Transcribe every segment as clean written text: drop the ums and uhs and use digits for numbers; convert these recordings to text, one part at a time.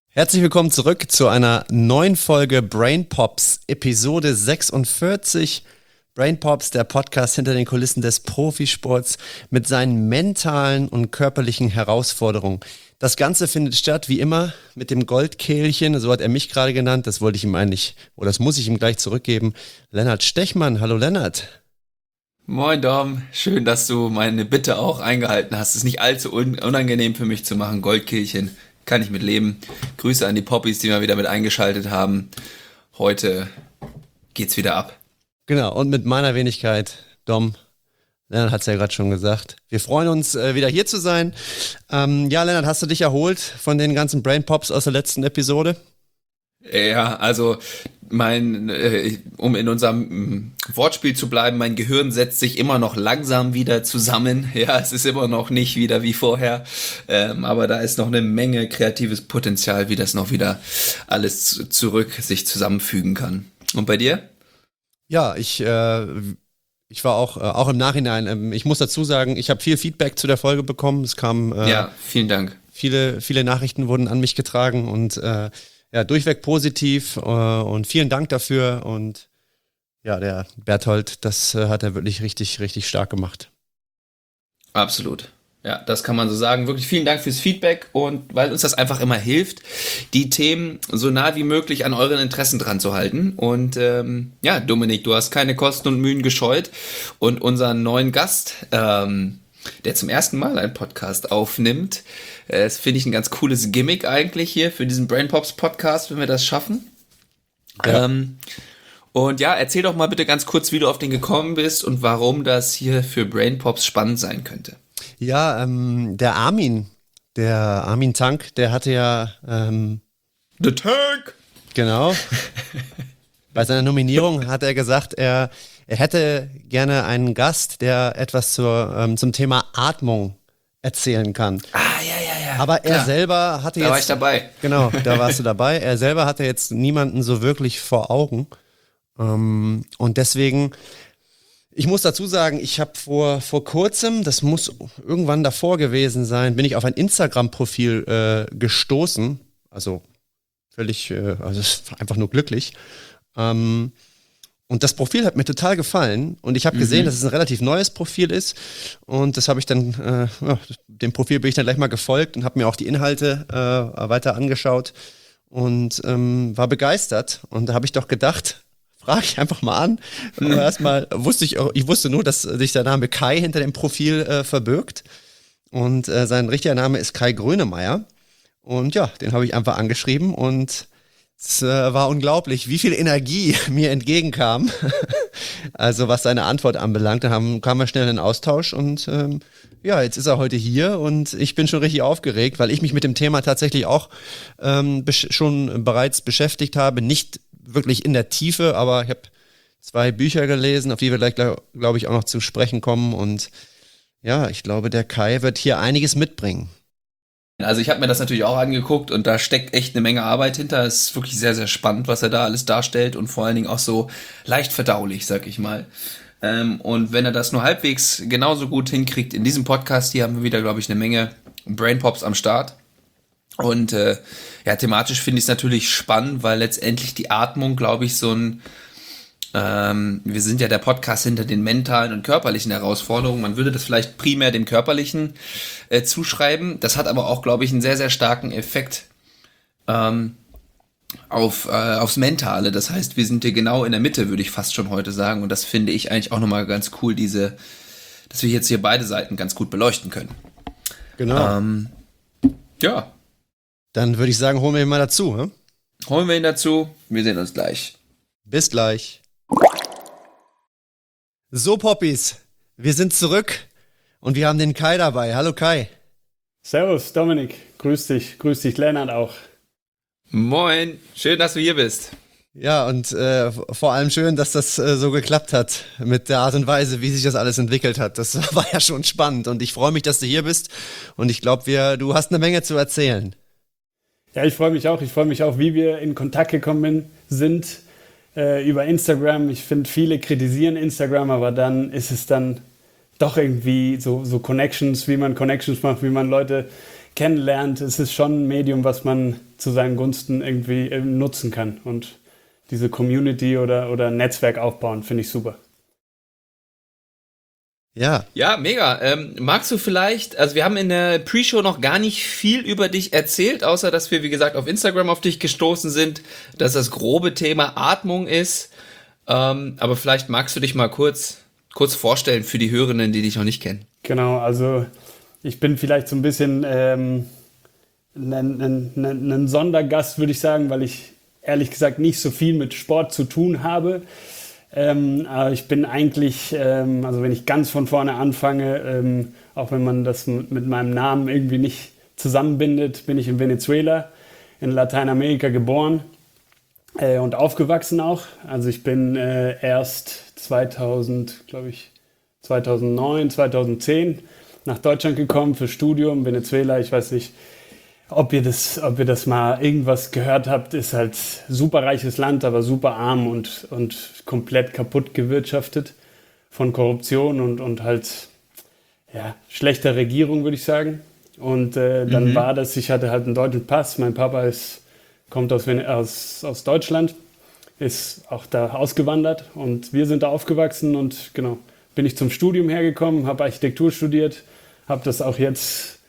Herzlich willkommen zurück zu einer neuen Folge Brain Pops, Episode 46. Brain Pops, der Podcast hinter den Kulissen des Profisports mit seinen mentalen und körperlichen Herausforderungen. Das Ganze findet statt, wie immer, mit dem Goldkehlchen, so hat er mich gerade genannt, das wollte ich ihm eigentlich, oder das muss ich ihm gleich zurückgeben. Lennart Stechmann, hallo Lennart. Moin Dom, schön, dass du meine Bitte auch eingehalten hast. Es ist nicht allzu unangenehm für mich zu machen, Goldkehlchen. Kann ich mit leben. Grüße an die Poppies, die mal wieder mit eingeschaltet haben. Heute geht's wieder ab. Genau, und mit meiner Wenigkeit, Dom, Lennart hat es ja gerade schon gesagt. Wir freuen uns, wieder hier zu sein. Ja, Lennart, hast du dich erholt von den ganzen Brain Pops aus der letzten Episode? Ja, also um in unserem Wortspiel zu bleiben, mein Gehirn setzt sich immer noch langsam wieder zusammen. Ja, es ist immer noch nicht wieder wie vorher, aber da ist noch eine Menge kreatives Potenzial, wie das noch wieder alles zurück sich zusammenfügen kann. Und bei dir? Ja, ich war auch im Nachhinein, ich muss dazu sagen, ich habe viel Feedback zu der Folge bekommen. Es kam Ja, vielen Dank. viele Nachrichten wurden an mich getragen und ja, durchweg positiv und vielen Dank dafür. Und ja, der Berthold, das hat er wirklich richtig, richtig stark gemacht. Absolut. Ja, das kann man so sagen. Wirklich vielen Dank fürs Feedback und weil uns das einfach immer hilft, die Themen so nah wie möglich an euren Interessen dran zu halten. Und ja, Dominik, du hast keine Kosten und Mühen gescheut und unseren neuen Gast, der zum ersten Mal einen Podcast aufnimmt, das finde ich ein ganz cooles Gimmick eigentlich hier für diesen Brain Pops Podcast, wenn wir das schaffen. Ja. Und ja, erzähl doch mal bitte ganz kurz, wie du auf den gekommen bist und warum das hier für Brain Pops spannend sein könnte. Ja, der Armin Tank, der hatte ja The Tank! genau. Bei seiner Nominierung hat er gesagt, er hätte gerne einen Gast, der etwas zum Thema Atmung erzählen kann. Ah, ja. Aber er klar. selber hatte Da war ich dabei. Genau, da warst du dabei. Er selber hatte jetzt niemanden so wirklich vor Augen. Und deswegen, ich muss dazu sagen, ich habe vor kurzem, das muss irgendwann davor gewesen sein, bin ich auf ein Instagram-Profil gestoßen. Also völlig, also einfach nur glücklich. Und das Profil hat mir total gefallen und ich habe gesehen, dass es ein relativ neues Profil ist und das habe ich dann, dem Profil bin ich dann gleich mal gefolgt und habe mir auch die Inhalte weiter angeschaut und war begeistert und da habe ich doch gedacht, frage ich einfach mal an. Erstmal wusste nur, dass sich der Name Kai hinter dem Profil verbirgt und sein richtiger Name ist Kai Grönemeyer und ja, den habe ich einfach angeschrieben und es war unglaublich, wie viel Energie mir entgegenkam. Also was seine Antwort anbelangt, da kam wir schnell in den Austausch und ja, jetzt ist er heute hier und ich bin schon richtig aufgeregt, weil ich mich mit dem Thema tatsächlich auch schon bereits beschäftigt habe. Nicht wirklich in der Tiefe, aber ich habe 2 Bücher gelesen, auf die wir gleich, glaube ich, auch noch zu sprechen kommen. Und ja, ich glaube, der Kai wird hier einiges mitbringen. Also ich habe mir das natürlich auch angeguckt und da steckt echt eine Menge Arbeit hinter. Es ist wirklich sehr, sehr spannend, was er da alles darstellt und vor allen Dingen auch so leicht verdaulich, sag ich mal. Und wenn er das nur halbwegs genauso gut hinkriegt, in diesem Podcast hier haben wir wieder, glaube ich, eine Menge Brain Pops am Start. Und ja, thematisch finde ich es natürlich spannend, weil letztendlich die Atmung, glaube ich, wir sind ja der Podcast hinter den mentalen und körperlichen Herausforderungen. Man würde das vielleicht primär dem Körperlichen zuschreiben. Das hat aber auch, glaube ich, einen sehr, sehr starken Effekt aufs Mentale. Das heißt, wir sind hier genau in der Mitte, würde ich fast schon heute sagen. Und das finde ich eigentlich auch nochmal ganz cool, dass wir jetzt hier beide Seiten ganz gut beleuchten können. Genau. Ja. Dann würde ich sagen, holen wir ihn mal dazu. Hm? Holen wir ihn dazu. Wir sehen uns gleich. Bis gleich. So, Poppies, wir sind zurück und wir haben den Kai dabei. Hallo Kai. Servus, Dominik. Grüß dich, Lennart auch. Moin, schön, dass du hier bist. Ja, und vor allem schön, dass das so geklappt hat mit der Art und Weise, wie sich das alles entwickelt hat. Das war ja schon spannend und ich freue mich, dass du hier bist und ich glaube, du hast eine Menge zu erzählen. Ja, ich freue mich auch, wie wir in Kontakt gekommen sind über Instagram. Ich finde, viele kritisieren Instagram, aber dann ist es dann doch irgendwie so Connections, wie man Connections macht, wie man Leute kennenlernt, ist es schon ein Medium, was man zu seinen Gunsten irgendwie nutzen kann. Und diese Community oder Netzwerk aufbauen, finde ich super. Ja. Ja, mega. Magst du vielleicht, also wir haben in der Pre-Show noch gar nicht viel über dich erzählt, außer dass wir, wie gesagt, auf Instagram auf dich gestoßen sind, dass das grobe Thema Atmung ist. Aber vielleicht magst du dich mal kurz vorstellen für die Hörenden, die dich noch nicht kennen. Genau, also ich bin vielleicht so ein bisschen ein Sondergast, würde ich sagen, weil ich ehrlich gesagt nicht so viel mit Sport zu tun habe. Aber ich bin eigentlich, also wenn ich ganz von vorne anfange, auch wenn man das mit meinem Namen irgendwie nicht zusammenbindet, bin ich in Venezuela, in Lateinamerika geboren und aufgewachsen auch. Also ich bin erst 2009, 2010 nach Deutschland gekommen für Studium, Venezuela, ich weiß nicht, ob ihr das mal irgendwas gehört habt, ist halt super reiches Land, aber super arm und komplett kaputt gewirtschaftet von Korruption und halt ja, schlechter Regierung, würde ich sagen. Und dann war das, ich hatte halt einen deutschen Pass, mein Papa kommt aus Deutschland, ist auch da ausgewandert und wir sind da aufgewachsen und genau, bin ich zum Studium hergekommen, habe Architektur studiert, habe das auch jetzt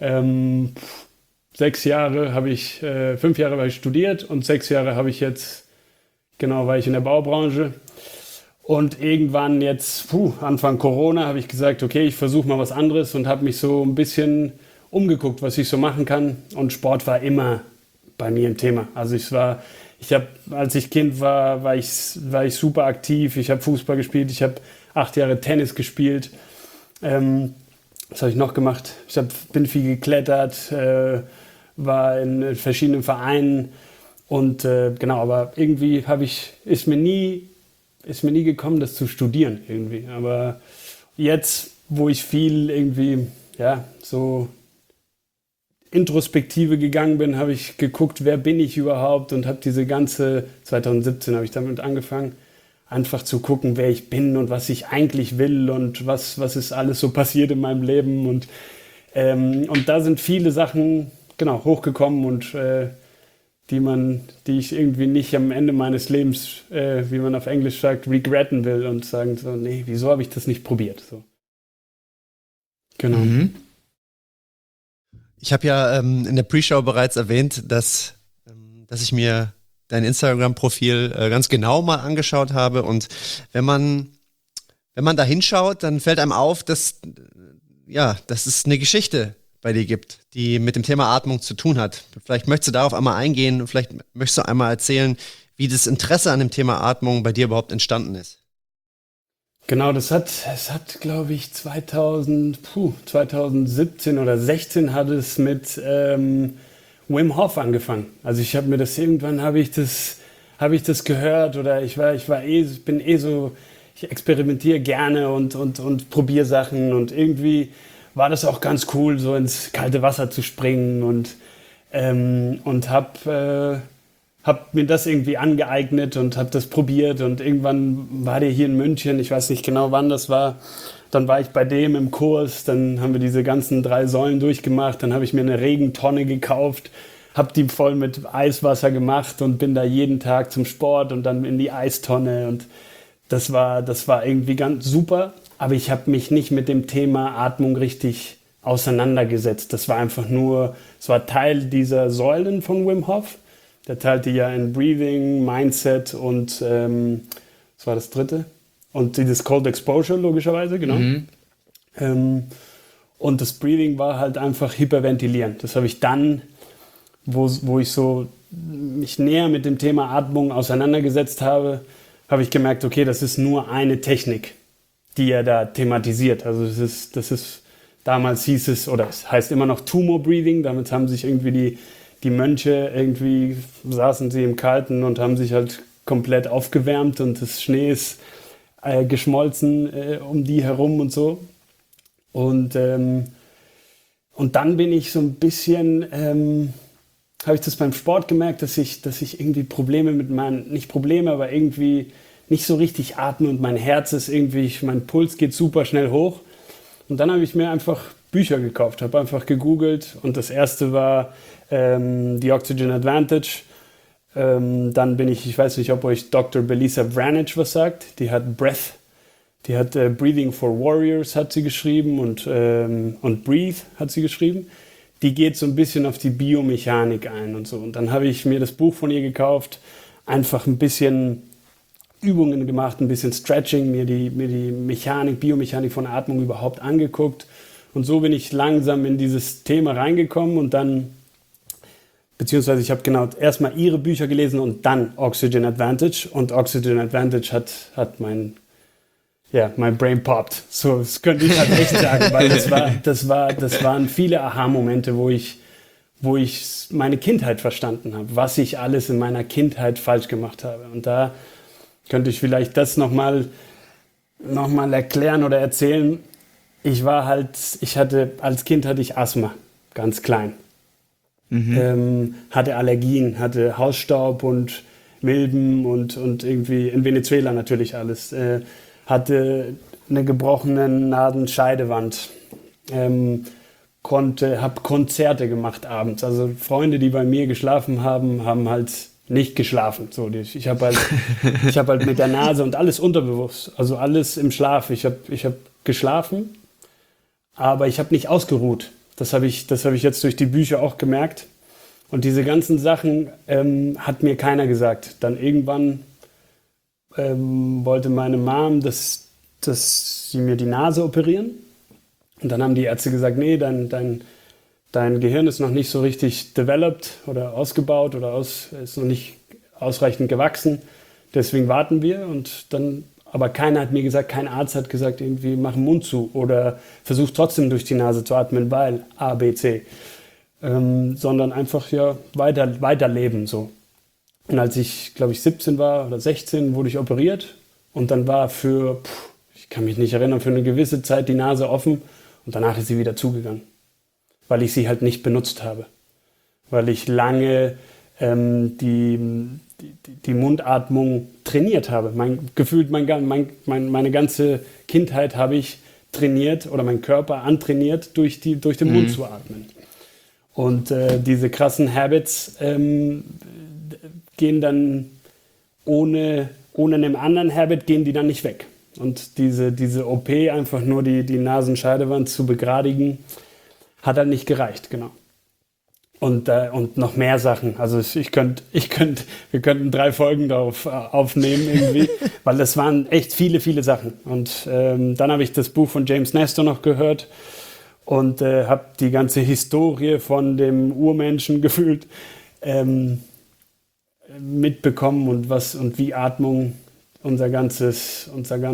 5 Jahre habe ich studiert und 6 Jahre habe ich jetzt, genau, war ich in der Baubranche. Und irgendwann jetzt, Anfang Corona, habe ich gesagt, okay, ich versuche mal was anderes und habe mich so ein bisschen umgeguckt, was ich so machen kann. Und Sport war immer bei mir ein Thema. Also als ich Kind war ich super aktiv. Ich habe Fußball gespielt, ich habe 8 Jahre Tennis gespielt. Was habe ich noch gemacht? Bin viel geklettert, war in verschiedenen Vereinen und genau, aber irgendwie ist mir nie gekommen, das zu studieren irgendwie. Aber jetzt, wo ich viel irgendwie, ja, so Introspektive gegangen bin, habe ich geguckt, wer bin ich überhaupt und habe 2017 habe ich damit angefangen, einfach zu gucken, wer ich bin und was ich eigentlich will und was ist alles so passiert in meinem Leben und da sind viele Sachen genau hochgekommen und die ich irgendwie nicht am Ende meines Lebens, wie man auf Englisch sagt, regretten will und sagen so, nee, wieso habe ich das nicht probiert? So. Genau. Mhm. Ich habe ja in der Pre-Show bereits erwähnt, dass ich mir dein Instagram-Profil ganz genau mal angeschaut habe und wenn man da hinschaut, dann fällt einem auf, dass es eine Geschichte bei dir gibt, die mit dem Thema Atmung zu tun hat. Vielleicht möchtest du darauf einmal eingehen und vielleicht möchtest du einmal erzählen, wie das Interesse an dem Thema Atmung bei dir überhaupt entstanden ist. Genau, es hat, glaube ich, 2017 oder 16 hat es mit Wim Hof angefangen. Also ich habe mir das irgendwann, habe ich das gehört oder ich experimentiere gerne und probiere Sachen und irgendwie war das auch ganz cool, so ins kalte Wasser zu springen und hab mir das irgendwie angeeignet und habe das probiert und irgendwann war der hier in München, ich weiß nicht genau wann das war, dann war ich bei dem im Kurs, dann haben wir diese ganzen 3 Säulen durchgemacht, dann habe ich mir eine Regentonne gekauft, habe die voll mit Eiswasser gemacht und bin da jeden Tag zum Sport und dann in die Eistonne und das war irgendwie ganz super, aber ich habe mich nicht mit dem Thema Atmung richtig auseinandergesetzt. Das war einfach nur, es war Teil dieser Säulen von Wim Hof. Der teilte ja in Breathing, Mindset und was war das dritte? Und dieses Cold Exposure logischerweise, genau. Und das Breathing war halt einfach hyperventilieren. Das habe ich dann, wo ich so mich näher mit dem Thema Atmung auseinandergesetzt habe, habe ich gemerkt, okay, das ist nur eine Technik, die er da thematisiert. Also das ist damals hieß es, oder es heißt immer noch Tumor Breathing, damit haben sich irgendwie die Mönche, irgendwie saßen sie im Kalten und haben sich halt komplett aufgewärmt und das Schnee ist geschmolzen um die herum und so. Und dann bin ich so ein bisschen, habe ich das beim Sport gemerkt, dass ich irgendwie Probleme mit nicht Probleme, aber irgendwie nicht so richtig atme und mein Herz ist irgendwie, mein Puls geht super schnell hoch. Und dann habe ich mir einfach Bücher gekauft, habe einfach gegoogelt und das erste war The Oxygen Advantage. Dann bin ich weiß nicht, ob euch Dr. Belisa Vranic was sagt, die hat Breath, die hat Breathing for Warriors hat sie geschrieben und Breathe hat sie geschrieben. Die geht so ein bisschen auf die Biomechanik ein und so. Und dann habe ich mir das Buch von ihr gekauft, einfach ein bisschen Übungen gemacht, ein bisschen Stretching, mir die Biomechanik von Atmung überhaupt angeguckt. Und so bin ich langsam in dieses Thema reingekommen und dann, beziehungsweise ich habe genau erstmal ihre Bücher gelesen und dann Oxygen Advantage. Und Oxygen Advantage hat mein Brain popped. So, das könnte ich halt echt sagen, weil das waren viele Aha-Momente, wo ich meine Kindheit verstanden habe, was ich alles in meiner Kindheit falsch gemacht habe. Und da könnte ich vielleicht das noch mal erklären oder erzählen. Als Kind hatte ich Asthma, ganz klein. Hatte Allergien, hatte Hausstaub und Milben und irgendwie in Venezuela natürlich alles. Hatte eine gebrochene Nasenscheidewand. Habe Konzerte gemacht abends. Also Freunde, die bei mir geschlafen haben, haben halt nicht geschlafen. So, ich habe halt mit der Nase und alles unterbewusst, also alles im Schlaf. Ich hab geschlafen, aber ich habe nicht ausgeruht. Das habe ich jetzt durch die Bücher auch gemerkt. Und diese ganzen Sachen hat mir keiner gesagt. Dann irgendwann wollte meine Mom, dass sie mir die Nase operieren. Und dann haben die Ärzte gesagt, nee, dein Gehirn ist noch nicht so richtig developed oder ausgebaut oder ist noch nicht ausreichend gewachsen. Deswegen warten wir. Und dann, aber keiner hat mir gesagt, kein Arzt hat gesagt, irgendwie mach den Mund zu oder versuch trotzdem durch die Nase zu atmen, weil A, B, C. Sondern einfach weiterleben so. Und als ich, glaube ich, 17 war oder 16, wurde ich operiert. Und dann war ich kann mich nicht erinnern, für eine gewisse Zeit die Nase offen. Und danach ist sie wieder zugegangen, weil ich sie halt nicht benutzt habe. Weil ich lange die Mundatmung trainiert habe. Meine ganze Kindheit habe ich trainiert oder meinen Körper antrainiert, durch den Mund zu atmen. Und diese krassen Habits gehen dann ohne einem anderen Habit, gehen die dann nicht weg. Und diese OP, einfach nur die Nasenscheidewand zu begradigen, hat halt nicht gereicht, genau. Und noch mehr Sachen. Also wir könnten 3 Folgen darauf aufnehmen irgendwie, weil das waren echt viele, viele Sachen. Und dann habe ich das Buch von James Nestor noch gehört und habe die ganze Historie von dem Urmenschen gefühlt mitbekommen und wie Atmung unser ganzes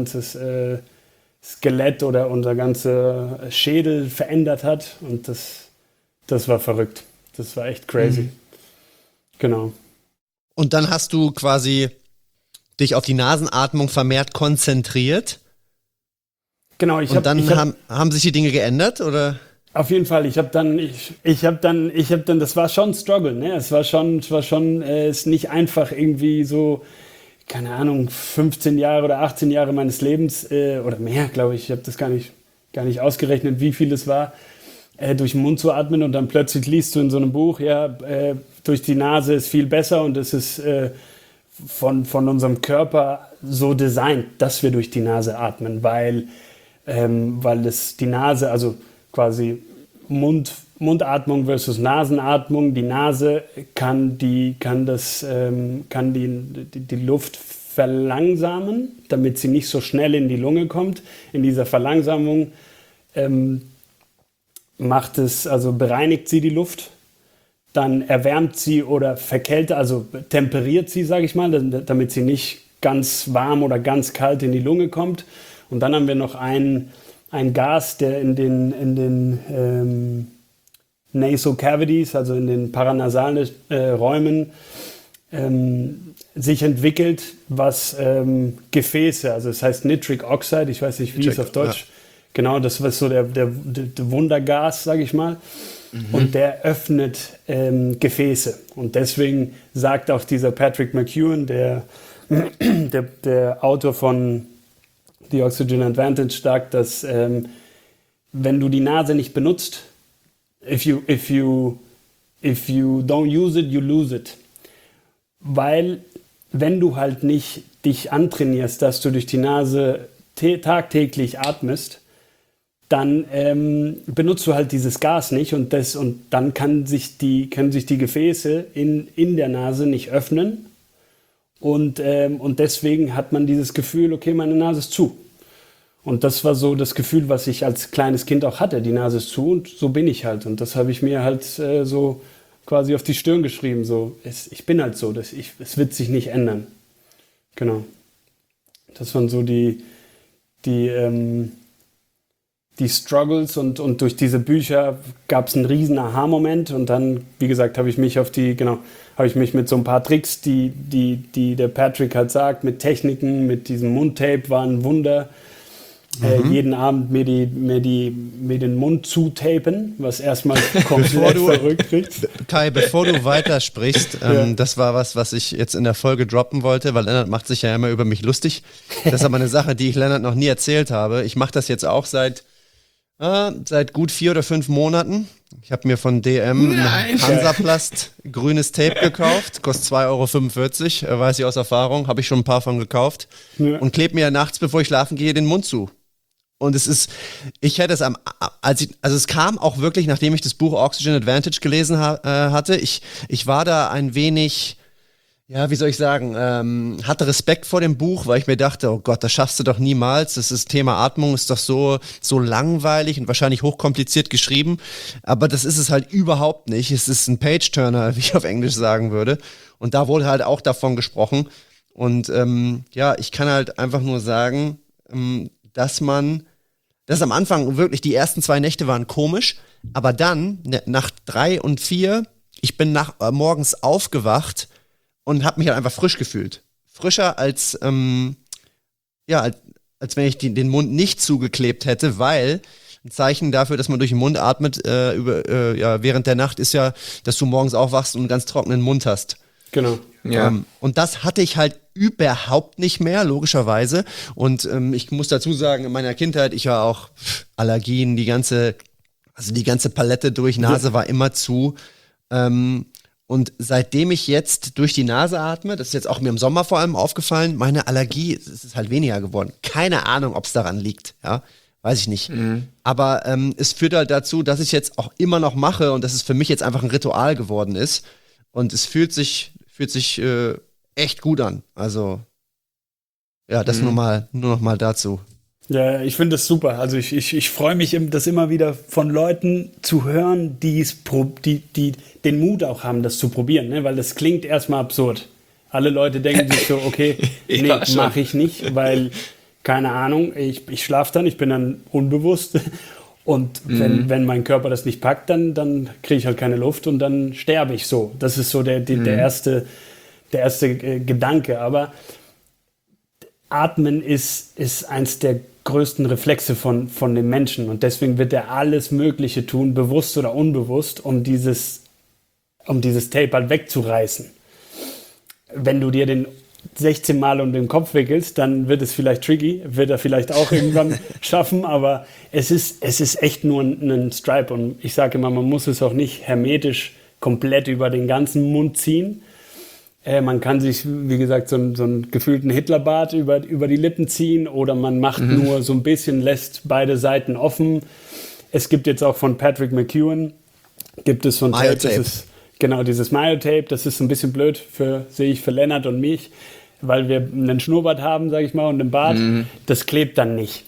Skelett oder unser ganzer Schädel verändert hat. Und das war verrückt. Das war echt crazy. Genau. Und dann hast du quasi dich auf die Nasenatmung vermehrt konzentriert. Genau. Haben sich die Dinge geändert, oder? Auf jeden Fall. Ich habe dann, das war schon ein Struggle, ne? Es war schon, ist nicht einfach irgendwie so, keine Ahnung, 15 Jahre oder 18 Jahre meines Lebens oder mehr, glaube ich. Ich habe das gar nicht ausgerechnet, wie viel es war, durch den Mund zu atmen und dann plötzlich liest du in so einem Buch, durch die Nase ist viel besser und es ist von unserem Körper so designt, dass wir durch die Nase atmen, weil es die Nase, also quasi Mundatmung versus Nasenatmung. Die Nase kann die Luft verlangsamen, damit sie nicht so schnell in die Lunge kommt. In dieser Verlangsamung bereinigt sie die Luft, dann erwärmt sie oder verkältet, also temperiert sie, sage ich mal, damit sie nicht ganz warm oder ganz kalt in die Lunge kommt. Und dann haben wir noch ein Gas, der in den Nasal Cavities, also in den paranasalen Räumen, sich entwickelt, was Gefäße, also das heißt Nitric Oxide, ich weiß nicht, wie es auf Deutsch, genau, das war so der Wundergas, sage ich mal, und der öffnet Gefäße. Und deswegen sagt auch dieser Patrick McKeown, der Autor von The Oxygen Advantage, sagt, dass wenn du die Nase nicht benutzt, if you don't use it, you lose it. Weil wenn du halt nicht dich antrainierst, dass du durch die Nase tagtäglich atmest, dann benutzt du halt dieses Gas nicht und dann können sich die Gefäße in der Nase nicht öffnen und deswegen hat man dieses Gefühl, okay, meine Nase ist zu. Und das war so das Gefühl, was ich als kleines Kind auch hatte, die Nase ist zu und so bin ich halt. Und das habe ich mir halt so quasi auf die Stirn geschrieben, so, ich bin halt so, es wird sich nicht ändern. Genau. Das waren so die Struggles und durch diese Bücher gab es einen riesen Aha-Moment und dann, wie gesagt, habe ich mich mit so ein paar Tricks, die der Patrick halt sagt, mit Techniken, mit diesem Mundtape war ein Wunder. Jeden Abend mir den Mund zutapen, was erstmal komplett verrückt kriegt. Kai, bevor du weitersprichst, das war was ich jetzt in der Folge droppen wollte, weil Lennart macht sich ja immer über mich lustig. Das ist aber eine Sache, die ich Lennart noch nie erzählt habe. Ich mache das jetzt auch seit gut 4 oder 5 Monaten. Ich habe mir von DM ein Hansaplast grünes Tape gekauft, kostet 2,45 €, weiß ich aus Erfahrung, habe ich schon ein paar von gekauft und klebe mir nachts, bevor ich schlafen gehe, den Mund zu. Und es kam auch wirklich, nachdem ich das Buch Oxygen Advantage gelesen hatte, ich war da ein wenig, ja, wie soll ich sagen, hatte Respekt vor dem Buch, weil ich mir dachte, oh Gott, das schaffst du doch niemals. Das Thema Atmung ist doch so langweilig und wahrscheinlich hochkompliziert geschrieben. Aber das ist es halt überhaupt nicht. Es ist ein Page-Turner, wie ich auf Englisch sagen würde. Und da wurde halt auch davon gesprochen. Und ich kann halt einfach nur sagen, dass am Anfang wirklich die ersten 2 Nächte waren komisch, aber dann, nach 3 und 4, ich bin morgens aufgewacht und habe mich halt einfach frisch gefühlt. Frischer als wenn ich den Mund nicht zugeklebt hätte, weil ein Zeichen dafür, dass man durch den Mund atmet während der Nacht ist ja, dass du morgens aufwachst und einen ganz trockenen Mund hast. Genau. Ja. Und das hatte ich halt überhaupt nicht mehr, logischerweise. Und ich muss dazu sagen, in meiner Kindheit, ich war auch Allergien, die ganze Palette durch, Nase war immer zu. Und seitdem ich jetzt durch die Nase atme, das ist jetzt auch mir im Sommer vor allem aufgefallen, meine Allergie ist halt weniger geworden. Keine Ahnung, ob es daran liegt, ja, weiß ich nicht. Aber es führt halt dazu, dass ich jetzt auch immer noch mache und dass es für mich jetzt einfach ein Ritual geworden ist. Und es fühlt sich echt gut an. Also, ja, das nur noch mal dazu. Ja, ich finde das super. Also ich freue mich, das immer wieder von Leuten zu hören, die den Mut auch haben, das zu probieren, ne? Weil das klingt erstmal absurd. Alle Leute denken sich so, okay, nee, mache ich nicht, weil, keine Ahnung, ich schlafe dann, ich bin dann unbewusst und wenn mein Körper das nicht packt, dann kriege ich halt keine Luft und dann sterbe ich so. Das ist so der erste Gedanke. Aber Atmen ist eins der größten Reflexe von dem Menschen und deswegen wird er alles Mögliche tun, bewusst oder unbewusst, um dieses Tape halt wegzureißen. Wenn du dir den 16 Mal um den Kopf wickelst, dann wird es vielleicht tricky, wird er vielleicht auch irgendwann schaffen, aber es ist echt nur ein Stripe und ich sage immer, man muss es auch nicht hermetisch komplett über den ganzen Mund ziehen. Man kann sich, wie gesagt, so einen gefühlten Hitlerbart über die Lippen ziehen oder man macht nur so ein bisschen, lässt beide Seiten offen. Es gibt jetzt auch von Patrick McEwen, gibt es so ein Tape, dieses Myotape, das ist ein bisschen blöd sehe ich für Lennart und mich, weil wir einen Schnurrbart haben, sage ich mal, und einen Bart. Das klebt dann nicht.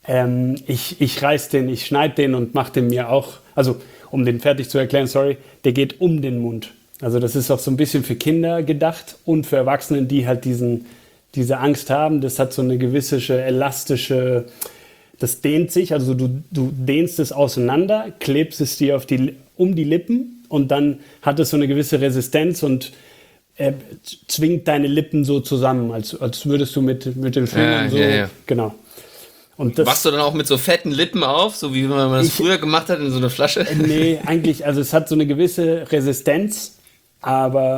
Ich reiß den, ich schneide den und mache den mir auch, also um den fertig zu erklären, der geht um den Mund. Also das ist auch so ein bisschen für Kinder gedacht und für Erwachsene, die halt diese Angst haben. Das hat so eine gewisse elastische, das dehnt sich, also du dehnst es auseinander, klebst es dir um die Lippen und dann hat es so eine gewisse Resistenz und zwingt deine Lippen so zusammen, als würdest du mit den Fingern genau. Und das machst du dann auch mit so fetten Lippen auf, so wie man das früher gemacht hat in so einer Flasche? Nee, eigentlich, also es hat so eine gewisse Resistenz, aber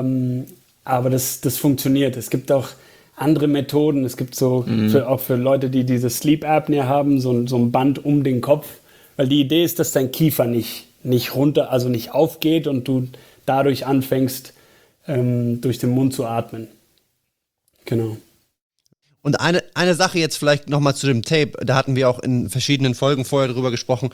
das funktioniert. Es gibt auch andere Methoden. Es gibt so auch für Leute, die diese Sleep Apnea haben, so ein Band um den Kopf, Weil die Idee ist, dass dein Kiefer nicht runter, also nicht aufgeht und du dadurch anfängst, durch den Mund zu atmen. Genau. Und eine Sache jetzt vielleicht nochmal zu dem Tape, da hatten wir auch in verschiedenen Folgen vorher drüber gesprochen.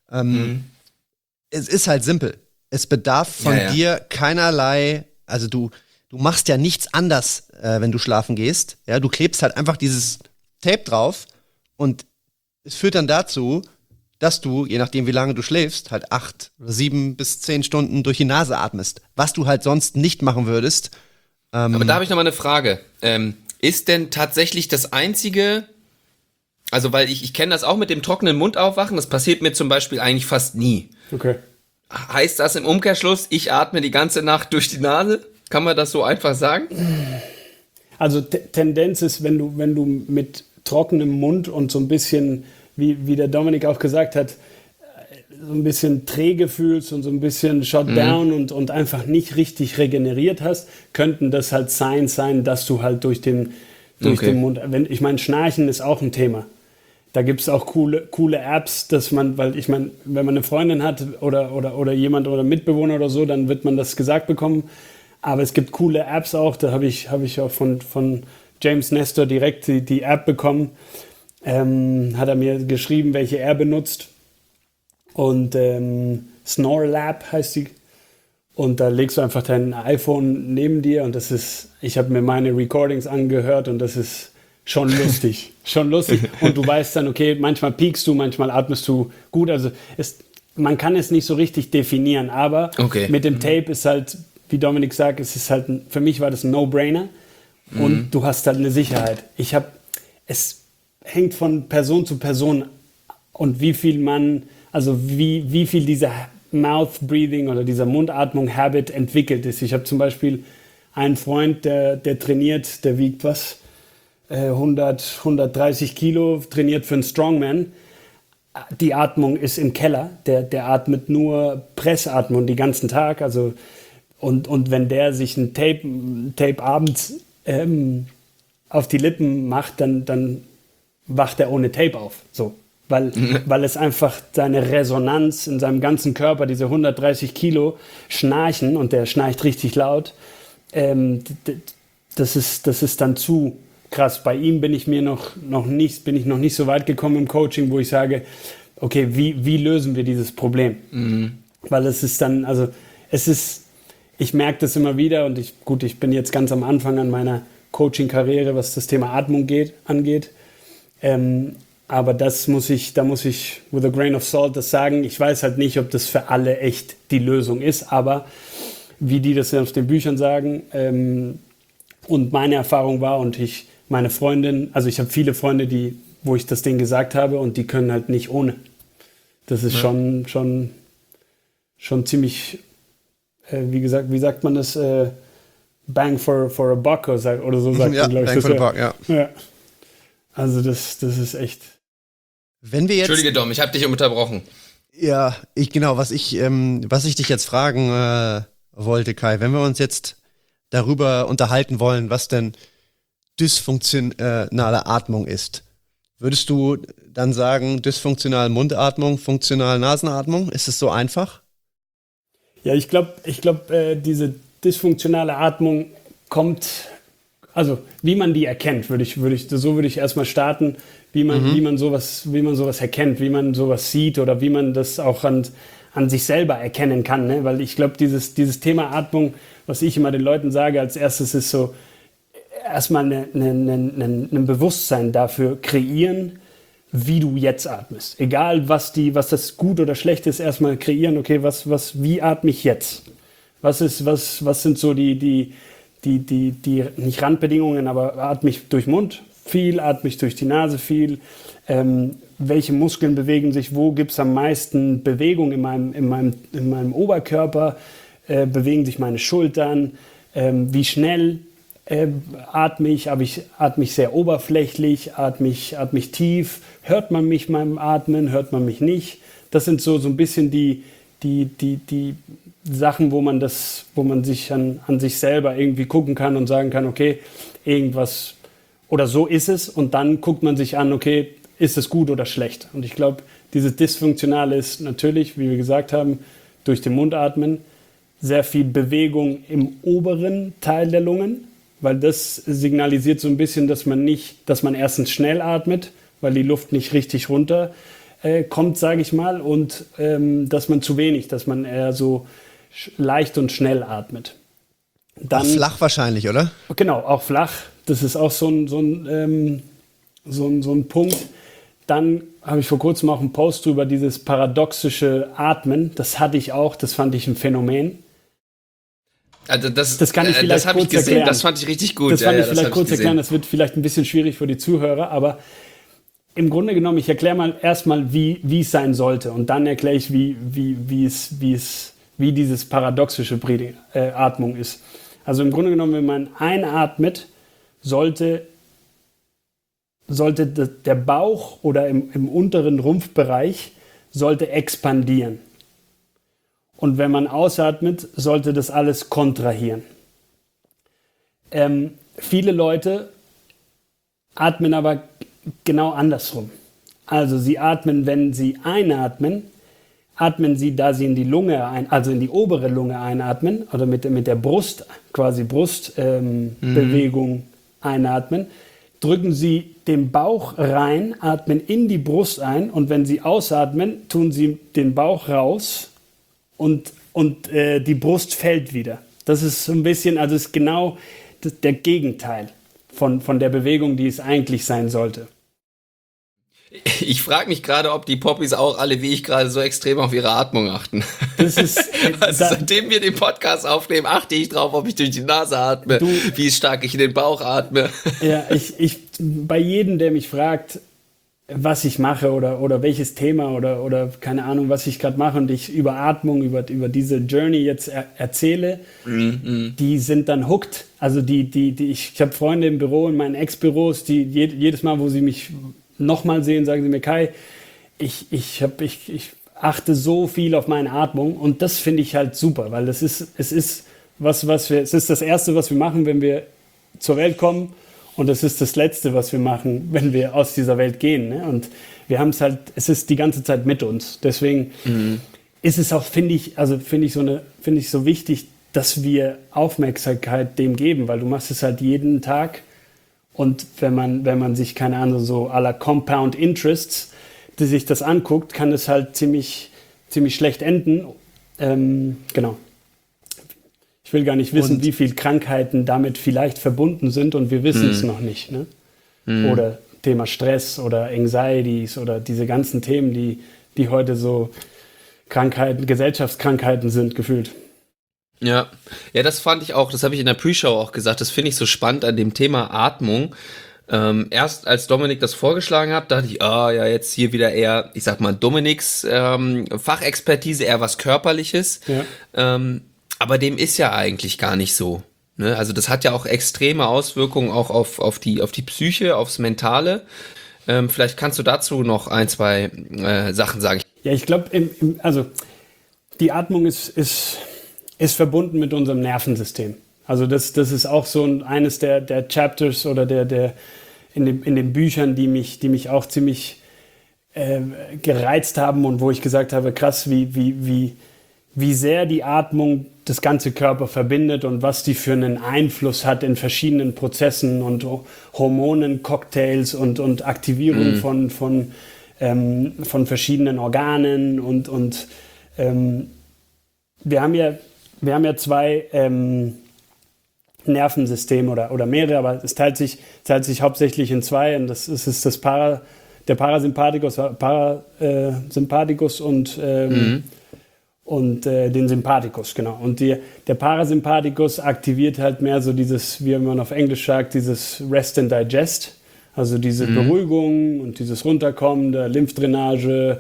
Es ist halt simpel. Es bedarf von dir keinerlei, also du machst ja nichts anders, wenn du schlafen gehst. Ja, du klebst halt einfach dieses Tape drauf und es führt dann dazu, dass du, je nachdem wie lange du schläfst, halt 8 oder 7 bis 10 Stunden durch die Nase atmest. Was du halt sonst nicht machen würdest. Aber da habe ich noch mal eine Frage. Ist denn tatsächlich das einzige, also weil ich kenne das auch mit dem trockenen Mund aufwachen, das passiert mir zum Beispiel eigentlich fast nie. Okay. Heißt das im Umkehrschluss, ich atme die ganze Nacht durch die Nase? Kann man das so einfach sagen? Also Tendenz ist, wenn du mit trockenem Mund und so ein bisschen, wie der Dominik auch gesagt hat, so ein bisschen träge fühlst und so ein bisschen shut down und einfach nicht richtig regeneriert hast, könnten das halt Signs sein, dass du halt durch den Mund, ich meine, Schnarchen ist auch ein Thema. Da gibt es auch coole Apps, dass man, weil ich meine, wenn man eine Freundin hat oder jemand oder Mitbewohner oder so, dann wird man das gesagt bekommen. Aber es gibt coole Apps auch, da habe ich auch von James Nestor direkt die App bekommen. Hat er mir geschrieben, welche er benutzt. Und Snore Lab heißt die. Und da legst du einfach dein iPhone neben dir und ich habe mir meine Recordings angehört und das ist schon lustig. Schon lustig. Und du weißt dann, okay, manchmal piekst du, manchmal atmest du gut. Also man kann es nicht so richtig definieren, aber mit dem Tape ist halt, wie Dominik sagt, für mich war das ein No-Brainer und du hast halt eine Sicherheit. Es hängt von Person zu Person und wie viel dieser Mouth-Breathing oder dieser Mundatmung-Habit entwickelt ist. Ich habe zum Beispiel einen Freund, der trainiert, der wiegt 130 Kilo, trainiert für einen Strongman. Die Atmung ist im Keller. Der atmet nur Pressatmung den ganzen Tag. Also, und wenn der sich ein Tape abends auf die Lippen macht, dann wacht er ohne Tape auf. So. Weil es einfach seine Resonanz in seinem ganzen Körper, diese 130 Kilo schnarchen, und der schnarcht richtig laut, das ist dann zu krass. Bei ihm bin ich noch nicht so weit gekommen im Coaching, wo ich sage, okay, wie lösen wir dieses Problem? Weil es ist dann, also ich merke das immer wieder und ich bin jetzt ganz am Anfang an meiner Coaching-Karriere, was das Thema Atmung angeht. Aber da muss ich with a grain of salt das sagen. Ich weiß halt nicht, ob das für alle echt die Lösung ist, aber wie die das aus den Büchern sagen, und meine Erfahrung war, und meine Freundin, also ich habe viele Freunde, wo ich das Ding gesagt habe, und die können halt nicht ohne. Das ist schon ziemlich, wie sagt man das, bang for a buck oder so sagt man, glaube ich. Bang for a buck, ja. Also das ist echt. Wenn wir jetzt, Entschuldige Dom, ich habe dich unterbrochen. Ja, was ich dich jetzt fragen wollte, Kai, wenn wir uns jetzt darüber unterhalten wollen, was denn dysfunktionale Atmung ist, würdest du dann sagen, dysfunktionale Mundatmung, funktionale Nasenatmung? Ist es so einfach? Ja, ich glaube, diese dysfunktionale Atmung kommt, also wie man die erkennt, würde ich erstmal starten, wie man sowas erkennt, wie man sowas sieht oder wie man das auch an sich selber erkennen kann, ne? Weil ich glaube, dieses Thema Atmung, was ich immer den Leuten sage als erstes, ist so erstmal ein Bewusstsein dafür kreieren, wie du jetzt atmest. Egal, was das gut oder schlecht ist, erstmal kreieren, okay, wie atme ich jetzt? Was sind so die nicht Randbedingungen, aber atme ich durch Mund viel, atme ich durch die Nase viel, welche Muskeln bewegen sich, wo gibt es am meisten Bewegung in meinem Oberkörper, bewegen sich meine Schultern, wie schnell atme ich sehr oberflächlich, atme ich tief, hört man mich beim Atmen, hört man mich nicht. Das sind so ein bisschen die Sachen, wo man sich an sich selber irgendwie gucken kann und sagen kann, okay, irgendwas oder so ist es, und dann guckt man sich an, okay, ist es gut oder schlecht? Und ich glaube, Dieses Dysfunktionale ist natürlich, wie wir gesagt haben, durch den Mund atmen, sehr viel Bewegung im oberen Teil der Lungen, weil das signalisiert so ein bisschen, dass man erstens schnell atmet, weil die Luft nicht richtig runter kommt, sage ich mal, und dass man eher so leicht und schnell atmet. Dann, auch flach wahrscheinlich, oder? Genau, auch flach. Das ist auch so ein Punkt. Dann habe ich vor kurzem auch einen Post über dieses paradoxische Atmen. Das hatte ich auch, das fand ich ein Phänomen. Also das kann ich vielleicht das kurz erklären. Das fand ich richtig gut. Das fand ich vielleicht kurz erklären. Das wird vielleicht ein bisschen schwierig für die Zuhörer, aber im Grunde genommen, ich erkläre erstmal, wie es sein sollte, und dann erkläre ich, wie dieses paradoxische Atmung ist. Also im Grunde genommen, wenn man einatmet, sollte der Bauch oder im unteren Rumpfbereich sollte expandieren. Und wenn man ausatmet, sollte das alles kontrahieren. Viele Leute atmen aber genau andersrum. Also sie atmen, wenn sie einatmen, atmen sie, da sie in die Lunge also in die obere Lunge einatmen, oder mit der Brust, quasi Brustbewegung einatmen, drücken sie den Bauch rein, atmen in die Brust ein, und wenn sie ausatmen, tun sie den Bauch raus und die Brust fällt wieder. Das ist so ein bisschen, also ist genau der Gegenteil von der Bewegung, die es eigentlich sein sollte. Ich frage mich gerade, ob die Poppys auch alle wie ich gerade so extrem auf ihre Atmung achten. Das ist, seitdem wir den Podcast aufnehmen, achte ich drauf, ob ich durch die Nase atme, wie stark ich in den Bauch atme. Ja, ich bei jedem, der mich fragt, was ich mache oder welches Thema oder keine Ahnung, was ich gerade mache, und ich über Atmung, über diese Journey jetzt erzähle, die sind dann hooked. Also ich habe Freunde im Büro, in meinen Ex-Büros, die jedes Mal, wo sie mich nochmal sehen, sagen sie mir: Kai, ich achte so viel auf meine Atmung, und das finde ich halt super, weil es ist das Erste, was wir machen, wenn wir zur Welt kommen, und es ist das Letzte, was wir machen, wenn wir aus dieser Welt gehen, ne? Und wir haben es halt, es ist die ganze Zeit mit uns. Deswegen ist es auch, finde ich so wichtig, dass wir Aufmerksamkeit dem geben, weil du machst es halt jeden Tag. Und wenn man sich, keine Ahnung, so à la Compound Interests, die sich das anguckt, kann es halt ziemlich schlecht enden. Genau. Ich will gar nicht wissen, wie viele Krankheiten damit vielleicht verbunden sind, und wir wissen es noch nicht. Ne? Oder Thema Stress oder Anxieties oder diese ganzen Themen, die heute so Gesellschaftskrankheiten sind, gefühlt. Ja, das fand ich auch, das habe ich in der Pre-Show auch gesagt, das finde ich so spannend an dem Thema Atmung. Erst als Dominik das vorgeschlagen hat, dachte ich, jetzt hier wieder eher, ich sag mal, Dominiks Fachexpertise, eher was Körperliches. Ja. Aber dem ist ja eigentlich gar nicht so. Ne? Also das hat ja auch extreme Auswirkungen auch auf die Psyche, aufs Mentale. Vielleicht kannst du dazu noch ein, zwei Sachen sagen. Ja, ich glaube, also die Atmung ist verbunden mit unserem Nervensystem. Also das ist auch so eines der Chapters oder der in den Büchern, die mich auch ziemlich gereizt haben, und wo ich gesagt habe, krass, wie sehr die Atmung das ganze Körper verbindet und was die für einen Einfluss hat in verschiedenen Prozessen und Hormonen, Cocktails und Aktivierung von verschiedenen Organen und wir haben ja zwei Nervensysteme oder mehrere, aber es teilt sich hauptsächlich in zwei, und das ist der Parasympathikus und den Sympathikus, genau. Und der Parasympathikus aktiviert halt mehr so dieses, wie man auf Englisch sagt, dieses Rest and Digest, also diese Beruhigung und dieses Runterkommen der Lymphdrainage,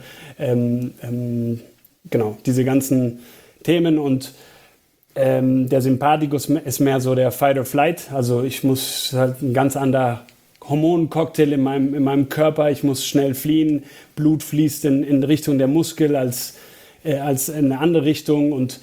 genau, diese ganzen Themen. Und der Sympathikus ist mehr so der Fight or Flight, also ich muss halt ein ganz anderer Hormoncocktail in meinem Körper, ich muss schnell fliehen, Blut fließt in Richtung der Muskel als in eine andere Richtung, und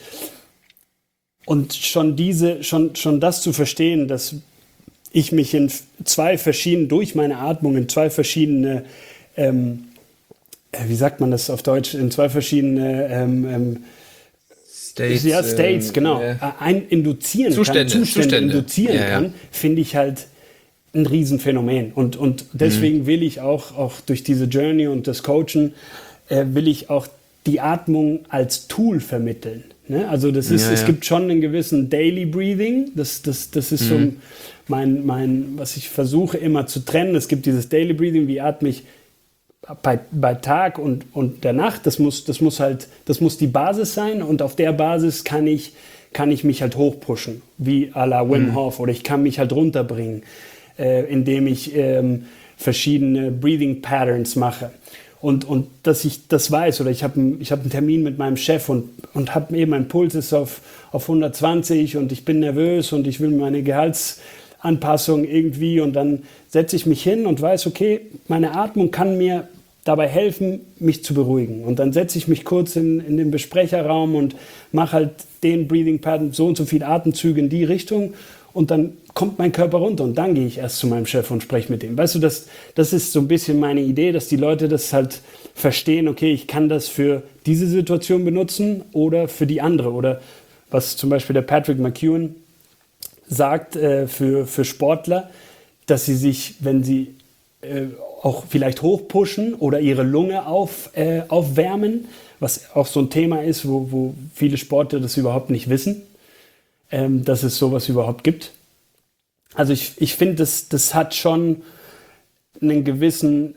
schon das zu verstehen, dass ich mich durch meine Atmung in zwei verschiedene wie sagt man das auf Deutsch, in 2 verschiedene States. Ja, States, genau. Induzieren Zustände induzieren kann, finde ich halt ein Riesenphänomen. Und deswegen will ich auch durch diese Journey und das Coachen, will ich auch die Atmung als Tool vermitteln. Ne? Also es gibt schon einen gewissen Daily Breathing, das ist so mein, was ich versuche immer zu trennen. Es gibt dieses Daily Breathing, wie atme ich bei Tag und der Nacht, das muss die Basis sein, und auf der Basis kann ich mich halt hochpushen, wie à la Wim Hof, oder ich kann mich halt runterbringen, indem ich verschiedene Breathing Patterns mache. Und dass ich das weiß, oder ich habe einen Termin mit meinem Chef und habe eben, mein Puls ist auf 120 und ich bin nervös und ich will meine Gehaltsanpassung irgendwie, und dann setze ich mich hin und weiß, okay, meine Atmung kann mir dabei helfen, mich zu beruhigen. Und dann setze ich mich kurz in den Besprecherraum und mache halt den Breathing Pattern, so und so viele Atemzüge in die Richtung, und dann kommt mein Körper runter und dann gehe ich erst zu meinem Chef und spreche mit ihm. Weißt du, das ist so ein bisschen meine Idee, dass die Leute das halt verstehen, okay, ich kann das für diese Situation benutzen oder für die andere. Oder was zum Beispiel der Patrick McKeown sagt für Sportler, dass sie sich, wenn sie auch vielleicht hochpushen oder ihre Lunge aufwärmen, was auch so ein Thema ist, wo viele Sportler das überhaupt nicht wissen, dass es sowas überhaupt gibt. Also ich finde, das hat schon eine gewisse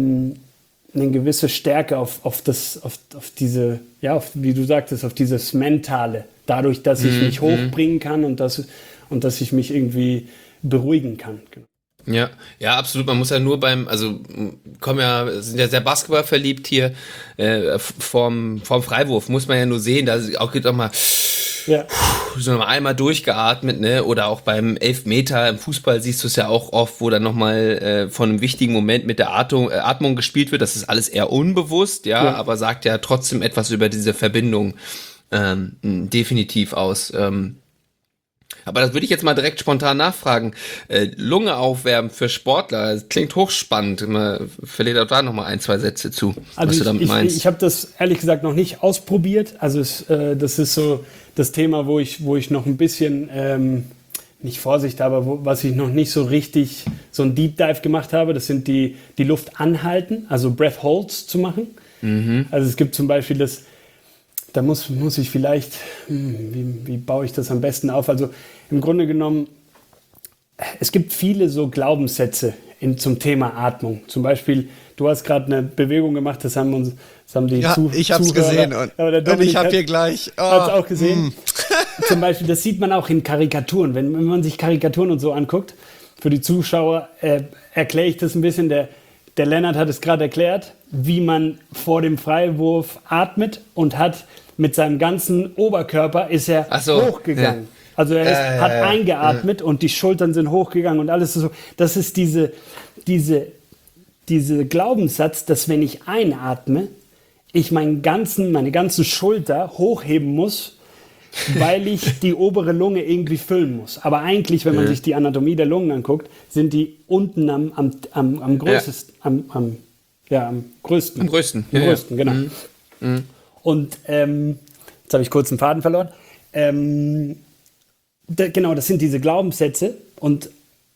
Stärke auf diese, ja, wie du sagtest, auf dieses Mentale. Dadurch, dass ich mich hochbringen kann und dass ich mich irgendwie beruhigen kann. Ja, absolut. Man muss ja nur sind ja sehr Basketball verliebt hier, vorm Freiwurf muss man ja nur sehen, da auch geht auch mal so noch einmal durchgeatmet, ne? Oder auch beim Elfmeter im Fußball siehst du es ja auch oft, wo dann nochmal von einem wichtigen Moment mit der Atmung gespielt wird. Das ist alles eher unbewusst, aber sagt ja trotzdem etwas über diese Verbindung definitiv aus. Aber das würde ich jetzt mal direkt spontan nachfragen. Lunge aufwärmen für Sportler, das klingt hochspannend. Verliert auch da nochmal 1, 2 Sätze zu, also was du damit meinst. Ich habe das ehrlich gesagt noch nicht ausprobiert. Also das ist so das Thema, wo ich noch ein bisschen, nicht Vorsicht, aber was ich noch nicht so richtig, so ein Deep Dive gemacht habe, das sind die Luft anhalten, also Breath Holds zu machen. Also es gibt zum Beispiel da muss ich vielleicht, wie baue ich das am besten auf? Also im Grunde genommen, es gibt viele so Glaubenssätze zum Thema Atmung. Zum Beispiel, du hast gerade eine Bewegung gemacht, das haben die Zuhörer. Ich habe es gesehen und ich habe hier gleich. Hat es auch gesehen. Zum Beispiel, das sieht man auch in Karikaturen. Wenn man sich Karikaturen und so anguckt, für die Zuschauer erkläre ich das ein bisschen. Der Lennart hat es gerade erklärt, wie man vor dem Freiwurf atmet, und hat mit seinem ganzen Oberkörper ist er hochgegangen. Ja. Also er hat eingeatmet und die Schultern sind hochgegangen und alles so. Das ist diese Glaubenssatz, dass wenn ich einatme, ich meine ganzen Schulter hochheben muss, weil ich die obere Lunge irgendwie füllen muss. Aber eigentlich, wenn man sich die Anatomie der Lungen anguckt, sind die unten am größten. Am größten. Am größten, genau. Und jetzt habe ich kurz den Faden verloren. Genau, das sind diese Glaubenssätze. Und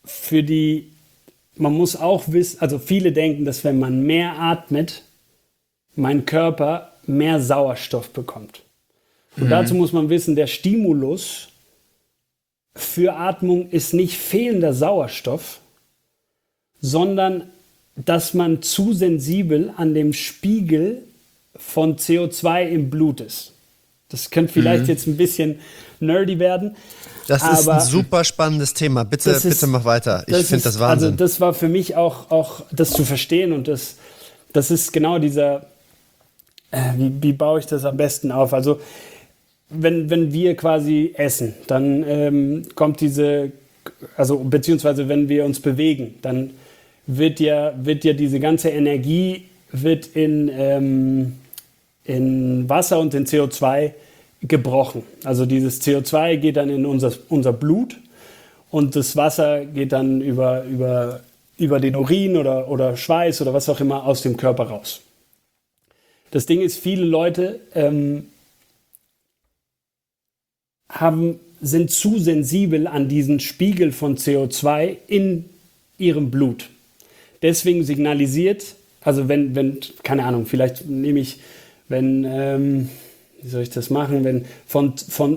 man muss auch wissen, also viele denken, dass wenn man mehr atmet, mein Körper mehr Sauerstoff bekommt. Und dazu muss man wissen, der Stimulus für Atmung ist nicht fehlender Sauerstoff, sondern dass man zu sensibel an dem Spiegel von CO2 im Blut ist. Das könnte vielleicht jetzt ein bisschen nerdy werden. Das ist ein super spannendes Thema. Bitte mach weiter. Ich finde das Wahnsinn. Also das war für mich auch das zu verstehen, und das ist genau dieser, wie baue ich das am besten auf? Also wenn wir quasi essen, dann kommt beziehungsweise wenn wir uns bewegen, dann wird ja diese ganze Energie in Wasser und in CO2 gebrochen. Also dieses CO2 geht dann in unser Blut, und das Wasser geht dann über den Urin oder Schweiß oder was auch immer aus dem Körper raus. Das Ding ist, viele Leute sind zu sensibel an diesen Spiegel von CO2 in ihrem Blut. Deswegen signalisiert, also wenn keine Ahnung, vielleicht nehme ich, wie soll ich das machen, wenn von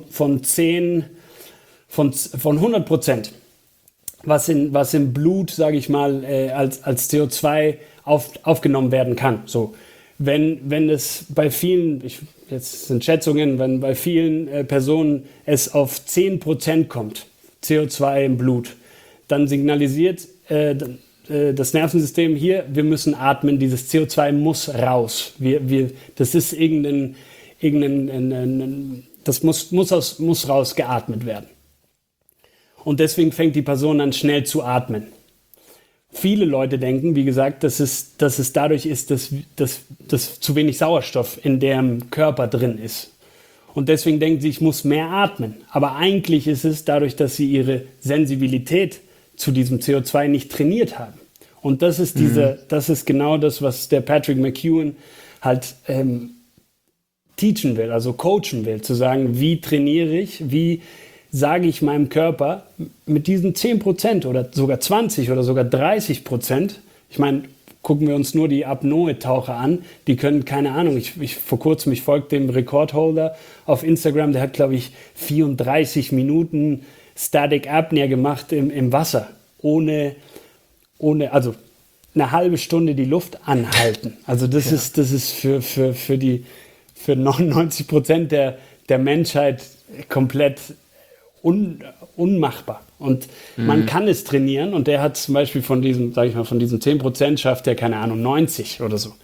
100%, was im Blut, sage ich mal, als CO2 aufgenommen werden kann. So, wenn es bei vielen, jetzt sind Schätzungen, wenn bei vielen Personen es auf 10% kommt, CO2 im Blut, dann signalisiert das Nervensystem hier, wir müssen atmen, dieses CO2 muss raus. Das ist das muss rausgeatmet werden. Und deswegen fängt die Person an, schnell zu atmen. Viele Leute denken, wie gesagt, dass es dadurch ist, dass zu wenig Sauerstoff in deren Körper drin ist. Und deswegen denken sie, ich muss mehr atmen. Aber eigentlich ist es dadurch, dass sie ihre Sensibilität zu diesem CO2 nicht trainiert haben. Und das ist das ist genau das, was der Patrick McKeown halt teachen will, also coachen will, zu sagen, wie trainiere ich, wie sage ich meinem Körper mit diesen 10% oder sogar 20 oder sogar 30%, ich meine, gucken wir uns nur die Apnoe-Taucher an, die können, keine Ahnung, vor kurzem, ich folge dem Rekordholder auf Instagram, der hat, glaube ich, 34 Minuten Static Apnea gemacht im Wasser, ohne, also eine halbe Stunde die Luft anhalten. Also das ist für 99% der Menschheit komplett unmachbar. Und man kann es trainieren und der hat zum Beispiel von diesen 10% schafft er, keine Ahnung, 90 oder so.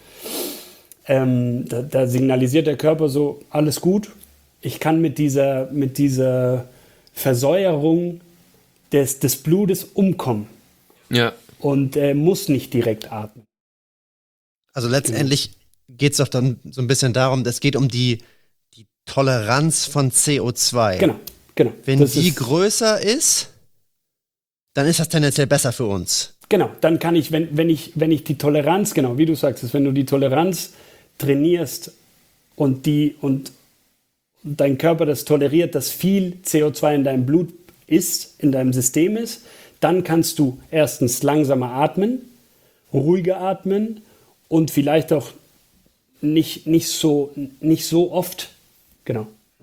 Da signalisiert der Körper so, alles gut, ich kann mit dieser Versäuerung des Blutes umkommen. Ja. Und muss nicht direkt atmen. Also letztendlich geht es doch dann so ein bisschen darum, es geht um die Toleranz von CO2. Genau. Wenn die größer ist, dann ist das tendenziell besser für uns. Genau, dann kann ich, wenn ich die Toleranz, genau, wie du sagst, wenn du die Toleranz trainierst und dein Körper das toleriert, dass viel CO2 in deinem Blut ist, in deinem System ist, dann kannst du erstens langsamer atmen, ruhiger atmen und vielleicht auch nicht so oft. Genau.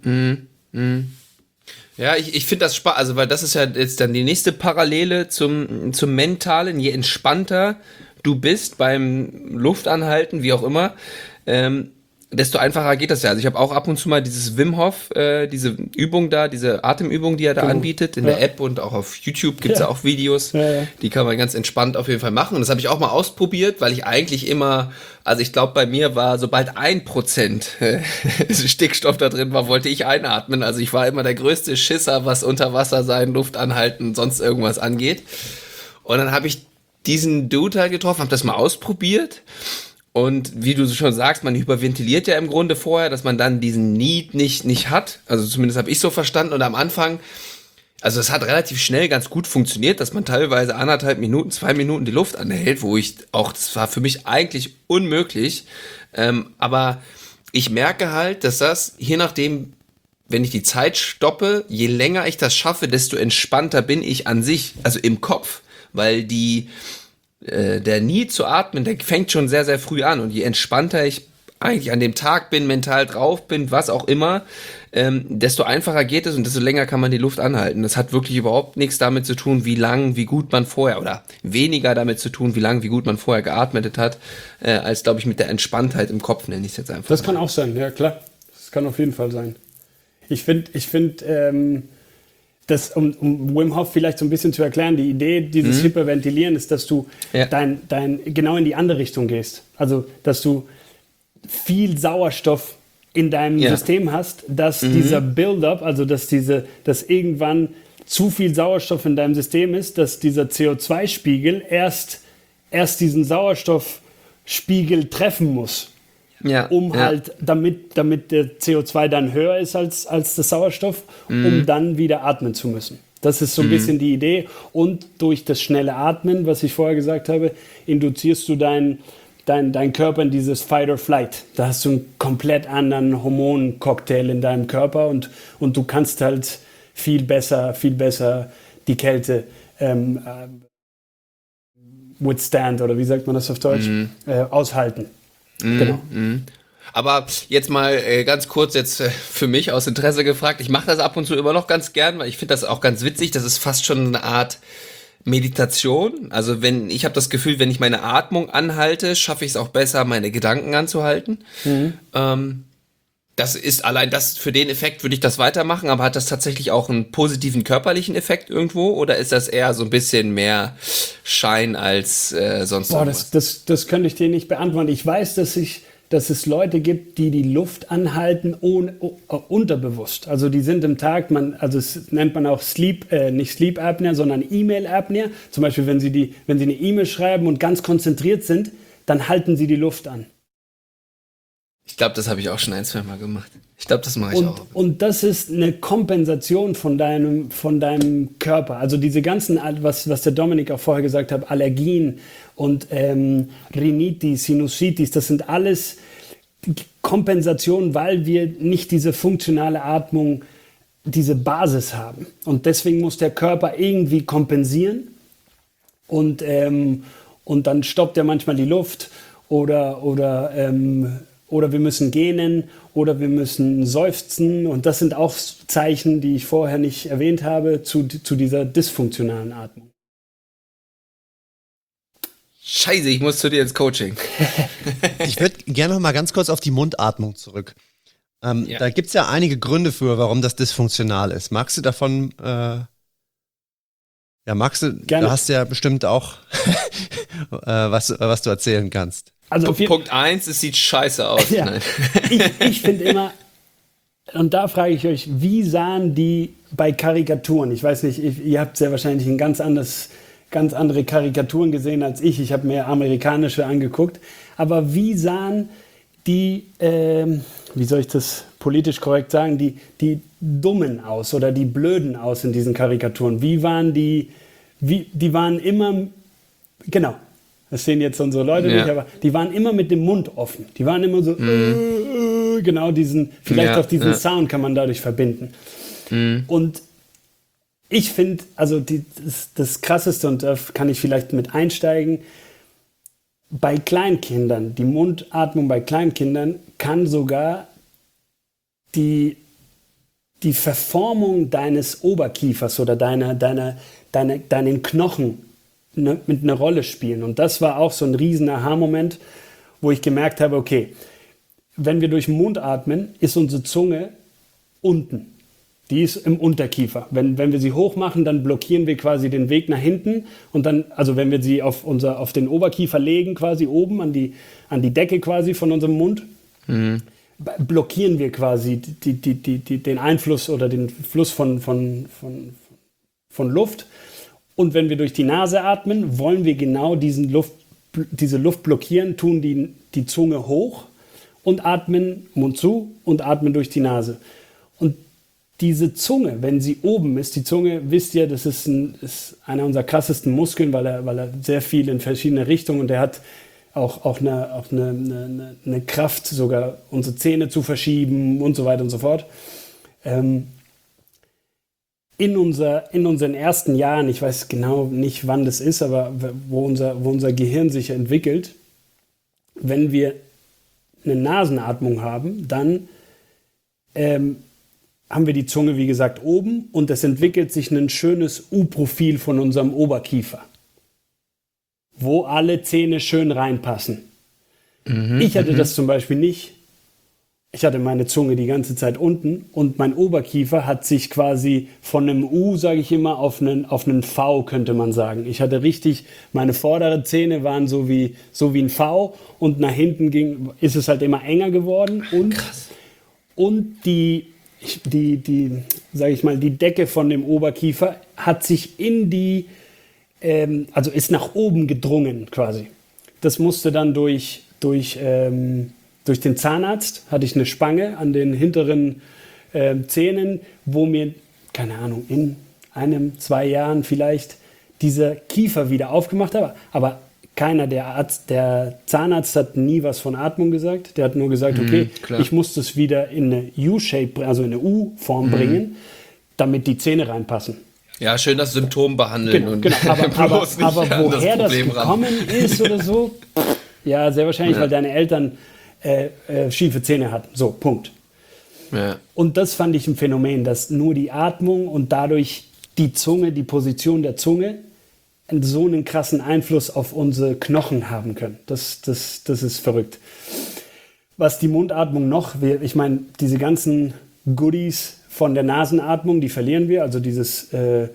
Ja, ich finde das spannend, also weil das ist ja jetzt dann die nächste Parallele zum Mentalen. Je entspannter du bist beim Luftanhalten, wie auch immer, desto einfacher geht das ja. Also ich habe auch ab und zu mal dieses Wim Hof, diese Übung da, diese Atemübung, die er da anbietet, in der App und auch auf YouTube gibt's ja auch Videos, die kann man ganz entspannt auf jeden Fall machen. Und das habe ich auch mal ausprobiert, weil ich eigentlich immer, also ich glaube bei mir war, sobald 1% Stickstoff da drin war, wollte ich einatmen. Also ich war immer der größte Schisser, was unter Wasser sein, Luft anhalten, sonst irgendwas angeht. Und dann habe ich diesen Dude halt getroffen, habe das mal ausprobiert. Und wie du schon sagst, man hyperventiliert ja im Grunde vorher, dass man dann diesen Need nicht hat. Also zumindest habe ich so verstanden. Und am Anfang, also es hat relativ schnell ganz gut funktioniert, dass man teilweise 1,5 Minuten, 2 Minuten die Luft anhält, das war für mich eigentlich unmöglich. Aber ich merke halt, dass das, je nachdem, wenn ich die Zeit stoppe, je länger ich das schaffe, desto entspannter bin ich an sich, also im Kopf. Weil der Need zu atmen, der fängt schon sehr, sehr früh an. Und je entspannter ich eigentlich an dem Tag bin, mental drauf bin, was auch immer, desto einfacher geht es und desto länger kann man die Luft anhalten. Das hat wirklich überhaupt nichts damit zu tun, wie gut man vorher, oder weniger damit zu tun, wie gut man vorher geatmet hat, als, glaube ich, mit der Entspanntheit im Kopf, nenne ich es jetzt einfach. Das kann auch sein, ja klar. Das kann auf jeden Fall sein. Ich finde, das, um Wim Hof vielleicht so ein bisschen zu erklären, die Idee dieses Hyperventilieren ist, dass du genau in die andere Richtung gehst. Also, dass du viel Sauerstoff in deinem System hast, dass dieser Build-up, also dass irgendwann zu viel Sauerstoff in deinem System ist, dass dieser CO2-Spiegel erst diesen Sauerstoffspiegel treffen muss. Halt, damit der CO2 dann höher ist als das Sauerstoff, um dann wieder atmen zu müssen. Das ist so ein bisschen die Idee. Und durch das schnelle Atmen, was ich vorher gesagt habe, induzierst du dein dein Körper in dieses Fight or Flight. Da hast du einen komplett anderen Hormoncocktail in deinem Körper und du kannst halt viel besser die Kälte withstand, oder wie sagt man das auf Deutsch? Aushalten. Genau. Aber jetzt mal ganz kurz jetzt für mich aus Interesse gefragt. Ich mache das ab und zu immer noch ganz gern, weil ich finde das auch ganz witzig. Das ist fast schon eine Art Meditation. Also ich habe das Gefühl, wenn ich meine Atmung anhalte, schaffe ich es auch besser, meine Gedanken anzuhalten. Das ist allein das, für den Effekt würde ich das weitermachen, aber hat das tatsächlich auch einen positiven körperlichen Effekt irgendwo, oder ist das eher so ein bisschen mehr Schein als sonst was? Das könnte ich dir nicht beantworten. Ich weiß, dass es Leute gibt, die Luft anhalten unterbewusst. Also die sind im Tag, also es nennt man auch nicht Sleep Apnea, sondern E-Mail Apnea. Zum Beispiel, wenn sie eine E-Mail schreiben und ganz konzentriert sind, dann halten sie die Luft an. Ich glaube, das habe ich auch schon 1-2 Mal gemacht. Ich glaube, das mache ich auch. Und das ist eine Kompensation von deinem Körper. Also diese ganzen, was der Dominik auch vorher gesagt hat, Allergien und Rhinitis, Sinusitis, das sind alles Kompensationen, weil wir nicht diese funktionale Atmung, diese Basis haben. Und deswegen muss der Körper irgendwie kompensieren und dann stoppt er manchmal die Luft oder wir müssen gähnen oder wir müssen seufzen. Und das sind auch Zeichen, die ich vorher nicht erwähnt habe, zu dieser dysfunktionalen Atmung. Scheiße, ich muss zu dir ins Coaching. Ich würde gerne noch mal ganz kurz auf die Mundatmung zurück. Da gibt es ja einige Gründe für, warum das dysfunktional ist. Magst du davon... Gerne. Du hast ja bestimmt auch was du erzählen kannst. Also Punkt 1, es sieht scheiße aus. Ja. Ich finde immer, und da frage ich euch, wie sahen die bei Karikaturen? Ich weiß nicht, ihr habt sehr wahrscheinlich ganz andere Karikaturen gesehen als ich. Ich habe mir amerikanische angeguckt. Aber wie sahen die, wie soll ich das politisch korrekt sagen, die Dummen aus oder die Blöden aus in diesen Karikaturen? Wie waren die waren immer, genau, das sehen jetzt unsere Leute nicht, aber die waren immer mit dem Mund offen. Die waren immer so, genau vielleicht auch diesen Sound kann man dadurch verbinden. Und ich finde, also das Krasseste, und da kann ich vielleicht mit einsteigen, bei Kleinkindern, die Mundatmung bei Kleinkindern kann sogar die Verformung deines Oberkiefers oder deinen Knochen mit einer Rolle spielen. Und das war auch so ein riesen Aha-Moment, wo ich gemerkt habe, okay, wenn wir durch den Mund atmen, ist unsere Zunge unten. Die ist im Unterkiefer. Wenn wir sie hoch machen, dann blockieren wir quasi den Weg nach hinten. Und dann, also wenn wir sie auf den Oberkiefer legen, quasi oben an die Decke quasi von unserem Mund, blockieren wir quasi den Einfluss oder den Fluss von Luft. Und wenn wir durch die Nase atmen, wollen wir genau diese Luft blockieren, tun die Zunge hoch und atmen Mund zu und atmen durch die Nase. Und diese Zunge, wenn sie oben ist, die Zunge, wisst ihr, das ist einer unserer krassesten Muskeln, weil er sehr viel in verschiedene Richtungen, und der hat auch eine Kraft, sogar unsere Zähne zu verschieben und so weiter und so fort. In unseren ersten Jahren, ich weiß genau nicht, wann das ist, aber wo unser Gehirn sich entwickelt, wenn wir eine Nasenatmung haben, dann haben wir die Zunge, wie gesagt, oben, und es entwickelt sich ein schönes U-Profil von unserem Oberkiefer, wo alle Zähne schön reinpassen. Ich hatte das zum Beispiel nicht. Ich hatte meine Zunge die ganze Zeit unten und mein Oberkiefer hat sich quasi von einem U, sage ich immer, auf einen V, könnte man sagen. Ich hatte meine vorderen Zähne waren so wie ein V, und nach hinten ist es halt immer enger geworden, und die sage ich mal, die Decke von dem Oberkiefer hat sich also ist nach oben gedrungen quasi. Das musste dann durch den Zahnarzt, hatte ich eine Spange an den hinteren Zähnen, wo mir, keine Ahnung, in 1-2 Jahren vielleicht dieser Kiefer wieder aufgemacht habe. Aber der Zahnarzt hat nie was von Atmung gesagt. Der hat nur gesagt, okay, ich muss das wieder in eine U-Shape, also in eine U-Form bringen, damit die Zähne reinpassen. Ja, schön das Symptom behandeln. Genau. Aber woher das gekommen ist oder so, ja, sehr wahrscheinlich, weil deine Eltern schiefe Zähne hatten. So, Punkt. Ja. Und das fand ich ein Phänomen, dass nur die Atmung und dadurch die Zunge, die Position der Zunge so einen krassen Einfluss auf unsere Knochen haben können. Das ist verrückt. Was die Mundatmung noch, ich meine, diese ganzen Goodies von der Nasenatmung, die verlieren wir, also dieses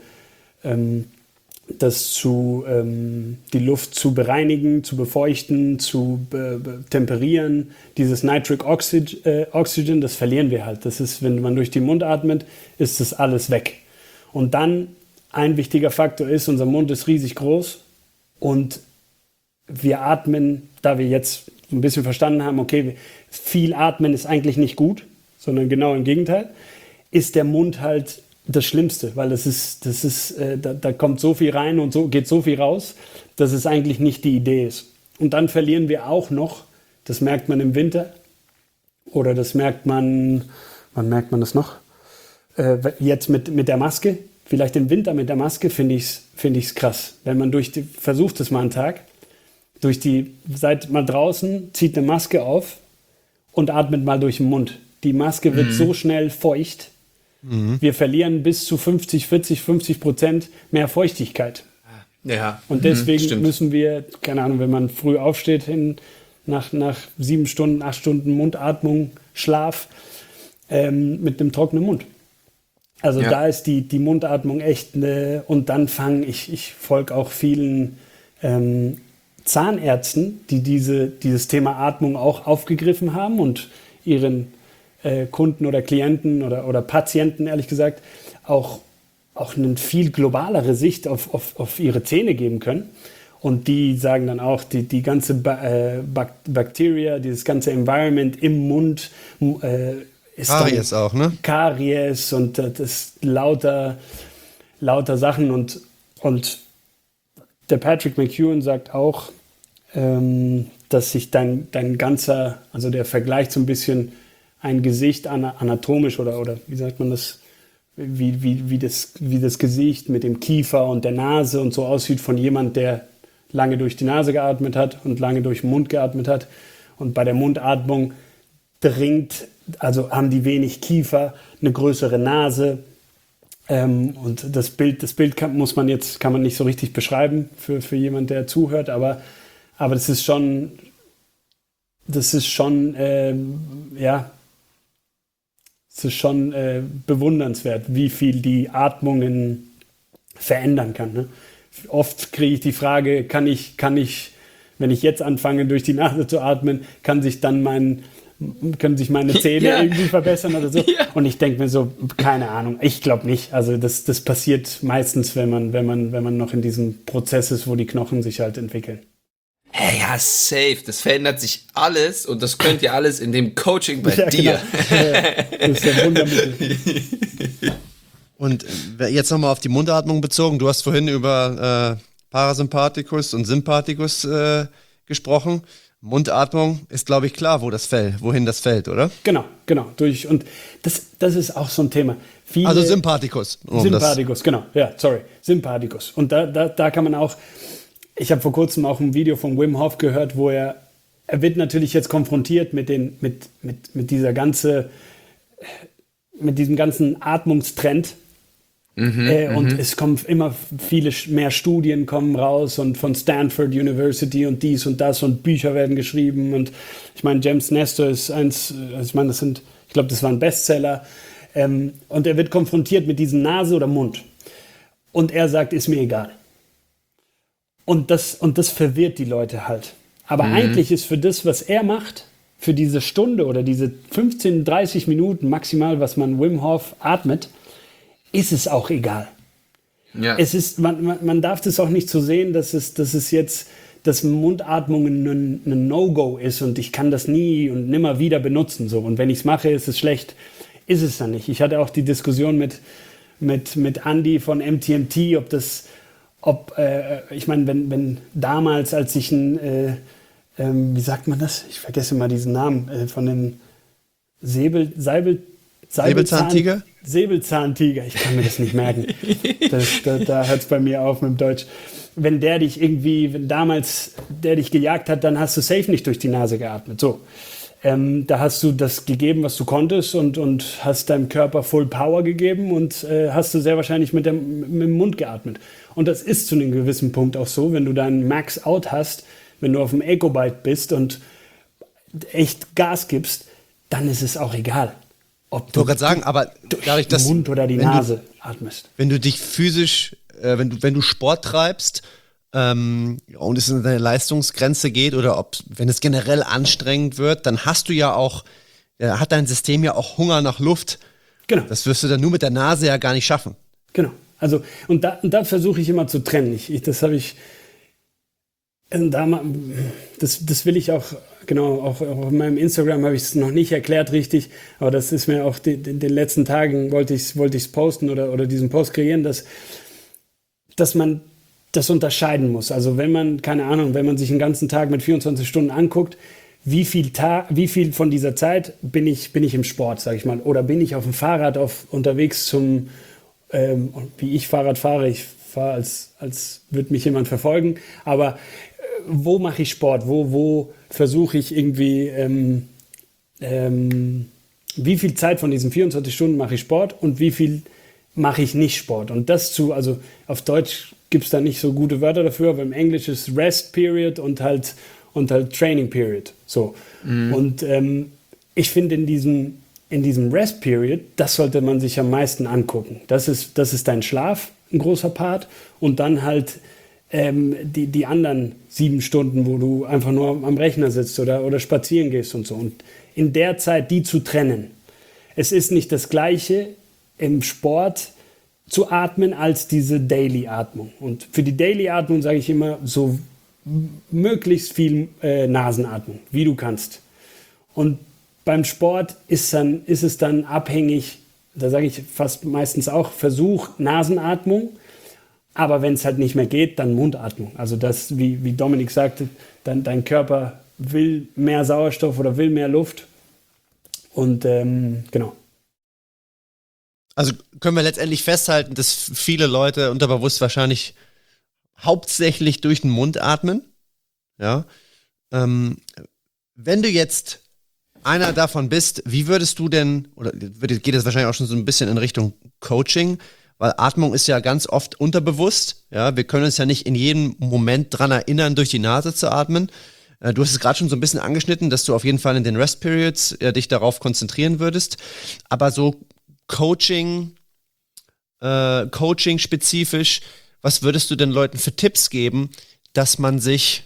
die Luft zu bereinigen, zu befeuchten, zu temperieren, dieses Nitric Oxygen, das verlieren wir halt. Das ist, wenn man durch den Mund atmet, ist das alles weg. Und dann ein wichtiger Faktor ist, unser Mund ist riesig groß und wir atmen, da wir jetzt ein bisschen verstanden haben, okay, viel atmen ist eigentlich nicht gut, sondern genau im Gegenteil, ist der Mund halt das Schlimmste, weil da kommt so viel rein und so geht so viel raus, dass es eigentlich nicht die Idee ist. Und dann verlieren wir auch noch, das merkt man im Winter oder das merkt man, wann merkt man das noch? Jetzt mit der Maske. Vielleicht im Winter mit der Maske finde ich's krass. Wenn man versucht es mal einen Tag, seid mal draußen, zieht eine Maske auf und atmet mal durch den Mund. Die Maske wird so schnell feucht. Wir verlieren bis zu 50% mehr Feuchtigkeit. Ja. Und deswegen müssen wir, keine Ahnung, wenn man früh aufsteht, nach 7 Stunden, 8 Stunden Mundatmung, Schlaf, mit einem trockenen Mund. Also da ist die Mundatmung echt und dann ich folge auch vielen Zahnärzten, die dieses Thema Atmung auch aufgegriffen haben und ihren Kunden oder Klienten oder Patienten, ehrlich gesagt, auch eine viel globalere Sicht auf ihre Zähne geben können. Und die sagen dann auch, die ganze Bakterie, dieses ganze Environment im Mund ist Karies auch, ne? Karies und das lauter Sachen und der Patrick McEwen sagt auch, dass sich dein ganzer, also der vergleicht so ein bisschen ein Gesicht anatomisch oder wie sagt man das, wie das Gesicht mit dem Kiefer und der Nase und so aussieht von jemand, der lange durch die Nase geatmet hat und lange durch den Mund geatmet hat. Und bei der Mundatmung haben die wenig Kiefer, eine größere Nase. Und das Bild kann man nicht so richtig beschreiben für jemand, der zuhört, aber das ist schon bewundernswert, wie viel die Atmungen verändern kann. Ne? Oft kriege ich die Frage, kann ich, wenn ich jetzt anfange, durch die Nase zu atmen, können sich meine Zähne irgendwie verbessern oder so? Ja. Und ich denke mir so, keine Ahnung, ich glaube nicht. Also das passiert meistens, wenn man noch in diesem Prozess ist, wo die Knochen sich halt entwickeln. Hey, ja, safe. Das verändert sich alles und das könnt ihr alles in dem Coaching bei dir. Genau. Das ist der Wundermittel. Und jetzt nochmal auf die Mundatmung bezogen. Du hast vorhin über Parasympathikus und Sympathikus gesprochen. Mundatmung ist, glaube ich, klar, wohin das fällt, oder? Genau. Und das ist auch so ein Thema. Also Sympathikus. Sympathikus, genau. Ja, sorry. Sympathikus. Und da kann man auch. Ich habe vor kurzem auch ein Video von Wim Hof gehört, wo er wird natürlich jetzt konfrontiert mit diesem ganzen Atmungstrend. Und es kommen immer viele mehr Studien kommen raus und von Stanford University und dies und das und Bücher werden geschrieben. Und ich meine, James Nestor ist ich glaube, das war ein Bestseller. Und er wird konfrontiert mit diesem Nase oder Mund. Und er sagt, ist mir egal. Und das verwirrt die Leute halt. Aber eigentlich ist für das, was er macht, für diese Stunde oder diese 15, 30 Minuten maximal, was man Wim Hof atmet, ist es auch egal. Ja. Man darf das auch nicht so sehen, dass Mundatmung ein No-Go ist und ich kann das nie und nimmer wieder benutzen. So. Und wenn ich es mache, ist es schlecht. Ist es dann nicht. Ich hatte auch die Diskussion mit Andy von MTMT, ob ich meine, wenn damals, als ich wie sagt man das? Ich vergesse mal diesen Namen, von den Säbelzahntiger? Säbelzahntiger, ich kann mir das nicht merken. Da hört es bei mir auf mit dem Deutsch. Wenn damals der dich gejagt hat, dann hast du safe nicht durch die Nase geatmet. So. Da hast du das gegeben, was du konntest und hast deinem Körper Full Power gegeben und hast du sehr wahrscheinlich mit dem Mund geatmet. Und das ist zu einem gewissen Punkt auch so, wenn du deinen Max Out hast, wenn du auf dem Eco-Bike bist und echt Gas gibst, dann ist es auch egal, ob du dadurch, den Mund oder die Nase atmest. Wenn du dich physisch, wenn du Sport treibst und es in deine Leistungsgrenze geht oder wenn es generell anstrengend wird, dann hast du ja auch, hat dein System ja auch Hunger nach Luft. Genau. Das wirst du dann nur mit der Nase ja gar nicht schaffen. Genau. Also, und da versuche ich immer zu trennen. Das will ich auch, genau, auch auf meinem Instagram habe ich es noch nicht erklärt richtig, aber das ist mir auch in den letzten Tagen wollte ich es posten oder diesen Post kreieren, dass man das unterscheiden muss. Also wenn man sich den ganzen Tag mit 24 Stunden anguckt, wie viel von dieser Zeit bin ich im Sport, sage ich mal, oder bin ich auf dem Fahrrad unterwegs wie ich Fahrrad fahre, ich fahre, als würde mich jemand verfolgen, aber wo mache ich Sport, wo versuche ich irgendwie, wie viel Zeit von diesen 24 Stunden mache ich Sport und wie viel mache ich nicht Sport. Und also auf Deutsch gibt es da nicht so gute Wörter dafür, aber im Englisch ist Rest Period und halt Training Period. So. Mhm. Und ich finde in diesem Rest Period, das sollte man sich am meisten angucken. Das ist dein Schlaf, ein großer Part, und dann halt die anderen 7 Stunden, wo du einfach nur am Rechner sitzt oder spazieren gehst und so. Und in der Zeit die zu trennen. Es ist nicht das Gleiche im Sport zu atmen als diese Daily-Atmung. Und für die Daily-Atmung sage ich immer, so möglichst viel Nasenatmung, wie du kannst. Und beim Sport ist es dann abhängig, da sage ich fast meistens auch, Versuch Nasenatmung, aber wenn es halt nicht mehr geht, dann Mundatmung. Also das, wie Dominik sagte, dein Körper will mehr Sauerstoff oder will mehr Luft und genau. Also können wir letztendlich festhalten, dass viele Leute unterbewusst wahrscheinlich hauptsächlich durch den Mund atmen. Ja. Wenn du jetzt einer davon bist, wie würdest du denn, oder geht es wahrscheinlich auch schon so ein bisschen in Richtung Coaching, weil Atmung ist ja ganz oft unterbewusst. Ja, wir können uns ja nicht in jedem Moment dran erinnern, durch die Nase zu atmen. Du hast es gerade schon so ein bisschen angeschnitten, dass du auf jeden Fall in den Rest Periods dich darauf konzentrieren würdest. Aber so Coaching spezifisch, was würdest du den Leuten für Tipps geben, dass man sich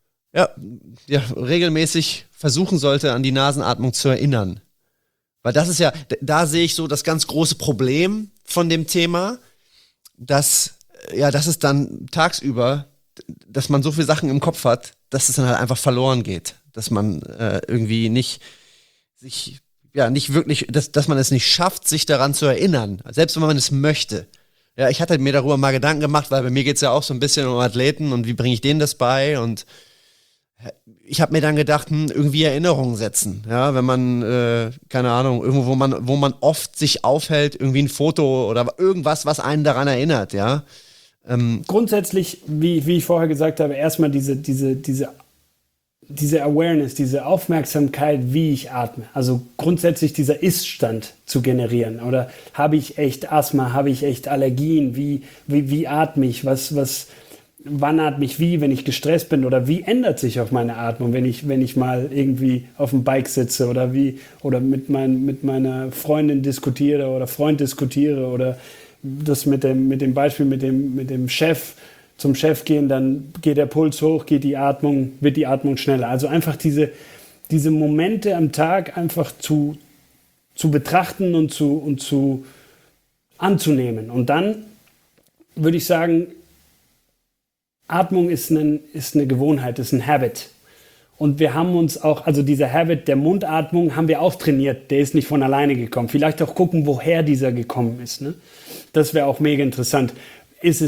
regelmäßig versuchen sollte, an die Nasenatmung zu erinnern? Weil das ist ja, da sehe ich so das ganz große Problem von dem Thema, dass es dann tagsüber, dass man so viele Sachen im Kopf hat, dass es dann halt einfach verloren geht. Dass man irgendwie nicht wirklich, dass man es nicht schafft, sich daran zu erinnern. Selbst wenn man es möchte. Ja, ich hatte mir darüber mal Gedanken gemacht, weil bei mir geht es ja auch so ein bisschen um Athleten und wie bringe ich denen das bei, und ich habe mir dann gedacht, irgendwie Erinnerungen setzen. Ja, wenn man, keine Ahnung, irgendwo, wo man oft sich aufhält, irgendwie ein Foto oder irgendwas, was einen daran erinnert, ja. Grundsätzlich, wie ich vorher gesagt habe, erstmal diese Awareness, diese Aufmerksamkeit, wie ich atme. Also grundsätzlich dieser Ist-Stand zu generieren. Oder habe ich echt Asthma, habe ich echt Allergien, wie atme ich, wann atme ich wie, wenn ich gestresst bin, oder wie ändert sich auch meine Atmung, wenn ich mal irgendwie auf dem Bike sitze oder mit meiner Freundin diskutiere oder Freund diskutiere, oder das mit dem Beispiel mit dem Chef, zum Chef gehen, dann geht der Puls hoch, wird die Atmung schneller. Also einfach diese Momente am Tag einfach zu betrachten und zu anzunehmen. Und dann würde ich sagen, Atmung ist eine Gewohnheit, ist ein Habit. Und wir haben uns auch, also dieser Habit der Mundatmung haben wir auch trainiert. Der ist nicht von alleine gekommen. Vielleicht auch gucken, woher dieser gekommen ist. Ne? Das wäre auch mega interessant. Ist es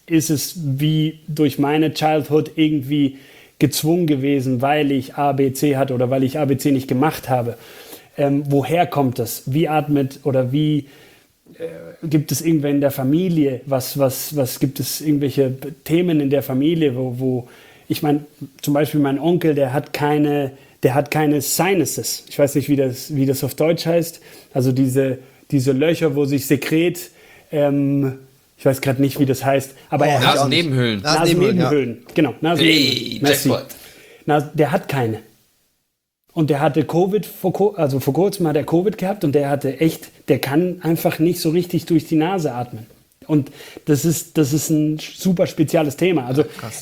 ist es wie durch meine Childhood irgendwie gezwungen gewesen, weil ich ABC hatte oder weil ich ABC nicht gemacht habe. Woher kommt das? Wie atmet oder wie gibt es irgendwen in der Familie? Was gibt es irgendwelche Themen in der Familie, wo ich meine, zum Beispiel mein Onkel, der hat keine Sinuses. Ich weiß nicht, wie das auf Deutsch heißt. Also diese Löcher, wo sich Sekret, ich weiß gerade nicht, wie das heißt. Aber er hat Nasennebenhöhlen. Nasennebenhöhlen, ja. Genau. Hey, Jackpot. Der hat keine. Und der hatte Covid, vor kurzem hat er Covid gehabt und der kann einfach nicht so richtig durch die Nase atmen. Und das ist ein super spezielles Thema. Also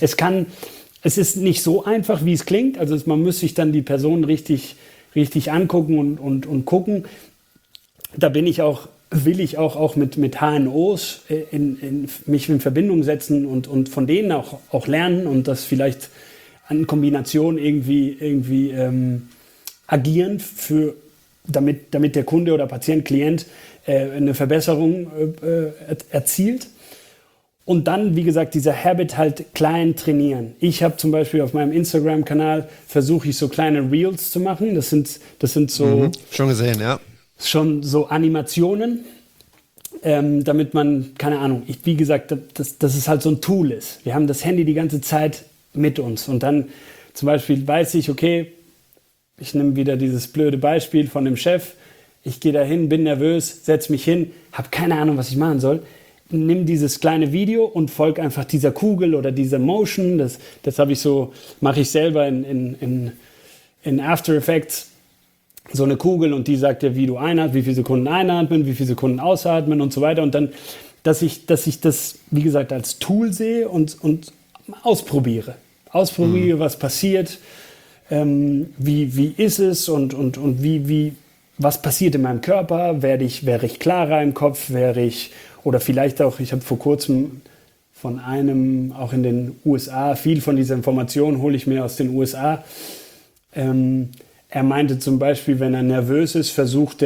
es ist nicht so einfach, wie es klingt. Also man muss sich dann die Person richtig angucken und gucken. Da will ich auch mit HNOs mich in Verbindung setzen und von denen auch lernen und das vielleicht an Kombination irgendwie agieren, damit der Kunde oder Patient, Klient eine Verbesserung erzielt. Und dann, wie gesagt, dieser Habit halt klein trainieren. Ich habe zum Beispiel auf meinem Instagram-Kanal versuche ich so kleine Reels zu machen. Das sind so schon gesehen, ja. Schon so Animationen, damit man, keine Ahnung, wie gesagt, dass es halt so ein Tool ist. Wir haben das Handy die ganze Zeit mit uns. Und dann zum Beispiel weiß ich, okay, ich nehme wieder dieses blöde Beispiel von dem Chef. Ich gehe da hin, bin nervös, setze mich hin, habe keine Ahnung, was ich machen soll. Nimm dieses kleine Video und folge einfach dieser Kugel oder dieser Motion. Das mache ich selber in After Effects. So eine Kugel und die sagt dir, wie du einatmen, wie viele Sekunden einatmen, wie viele Sekunden ausatmen und so weiter. Und dann, dass ich das, wie gesagt, als Tool sehe und ausprobiere. Was passiert, wie ist es und was passiert in meinem Körper, wäre ich klarer im Kopf, oder vielleicht auch, ich habe vor kurzem von einem, auch in den USA, viel von dieser Information hole ich mir aus den USA. Er meinte zum Beispiel, wenn er nervös ist, versucht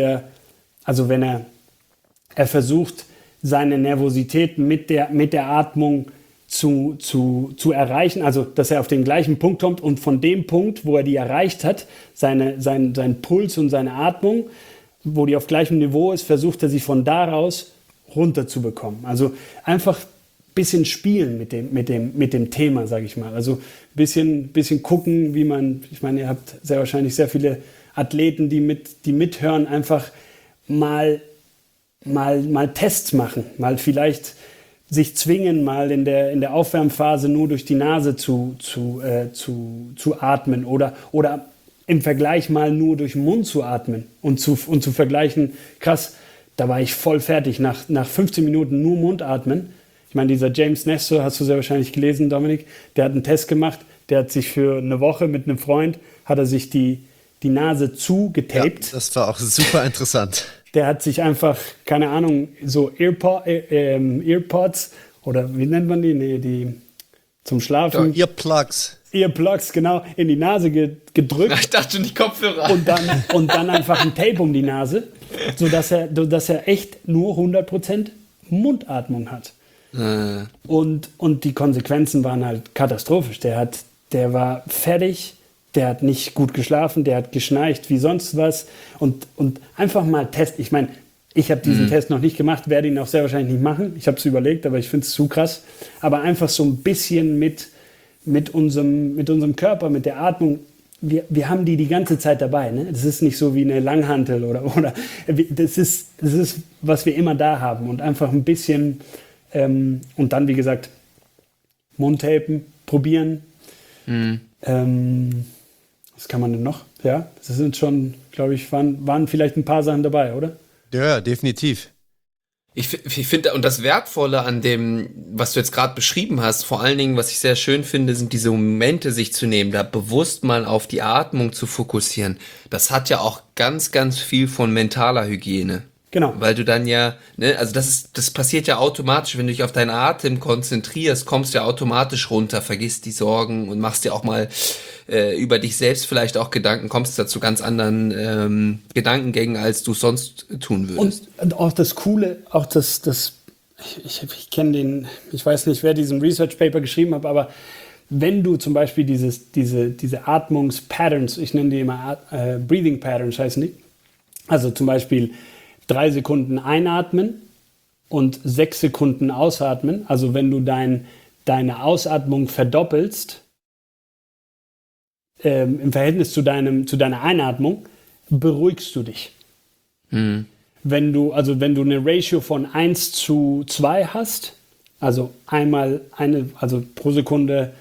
seine Nervosität mit der Atmung zu erreichen, also dass er auf den gleichen Punkt kommt und von dem Punkt, wo er die erreicht hat, sein Puls und seine Atmung, wo die auf gleichem Niveau ist, versucht er sich von daraus runterzubekommen. Also einfach ein bisschen spielen mit dem Thema, sage ich mal. Also ein bisschen gucken, ich meine, ihr habt sehr wahrscheinlich sehr viele Athleten, die mithören, einfach mal Tests machen, mal vielleicht sich zwingen, mal in der Aufwärmphase nur durch die Nase zu atmen oder im Vergleich mal nur durch den Mund zu atmen und zu vergleichen, krass, da war ich voll fertig, nach 15 Minuten nur Mund atmen. Ich meine, dieser James Nestor, hast du sehr wahrscheinlich gelesen, Dominik, der hat einen Test gemacht, der hat sich für eine Woche mit einem Freund, hat er sich die Nase zugetaped. Ja, das war auch super interessant. Der hat sich einfach, keine Ahnung, so Earpods oder wie nennt man die? Nee, die zum Schlafen. Earplugs, genau, in die Nase gedrückt. Ich dachte schon die Kopfhörer. Und dann einfach ein Tape um die Nase, sodass er echt nur 100% Mundatmung hat. Und die Konsequenzen waren halt katastrophisch. Der war fertig. Der hat nicht gut geschlafen, der hat geschnarcht wie sonst was. Und einfach mal testen. Ich meine, ich habe diesen Test noch nicht gemacht, werde ihn auch sehr wahrscheinlich nicht machen. Ich habe es überlegt, aber ich finde es zu krass. Aber einfach so ein bisschen mit unserem Körper, mit der Atmung. Wir haben die ganze Zeit dabei. Ne? Das ist nicht so wie eine Langhantel oder das ist, was wir immer da haben. Und einfach ein bisschen und dann, wie gesagt, Mundtapen, probieren. Was kann man denn noch? Ja, das sind schon, glaube ich, waren vielleicht ein paar Sachen dabei, oder? Ja, definitiv. Ich finde, und das Wertvolle an dem, was du jetzt gerade beschrieben hast, vor allen Dingen, was ich sehr schön finde, sind diese Momente, sich zu nehmen, da bewusst mal auf die Atmung zu fokussieren. Das hat ja auch ganz, ganz viel von mentaler Hygiene. Genau. Weil du dann ja, ne, also das passiert ja automatisch, wenn du dich auf deinen Atem konzentrierst, kommst du ja automatisch runter, vergisst die Sorgen und machst dir auch mal über dich selbst vielleicht auch Gedanken, kommst da zu ganz anderen Gedankengängen, als du sonst tun würdest. Und auch das Coole, auch das ich kenne den, ich weiß nicht, wer diesen Research Paper geschrieben hat, aber wenn du zum Beispiel diese Atmungspatterns, ich nenne die immer Breathing Patterns, heißen die, also zum Beispiel 3 Sekunden einatmen und 6 Sekunden ausatmen, also wenn du deine Ausatmung verdoppelst, im Verhältnis zu deiner Einatmung, beruhigst du dich. Mhm. Wenn du eine Ratio von 1:2 hast, also also pro Sekunde,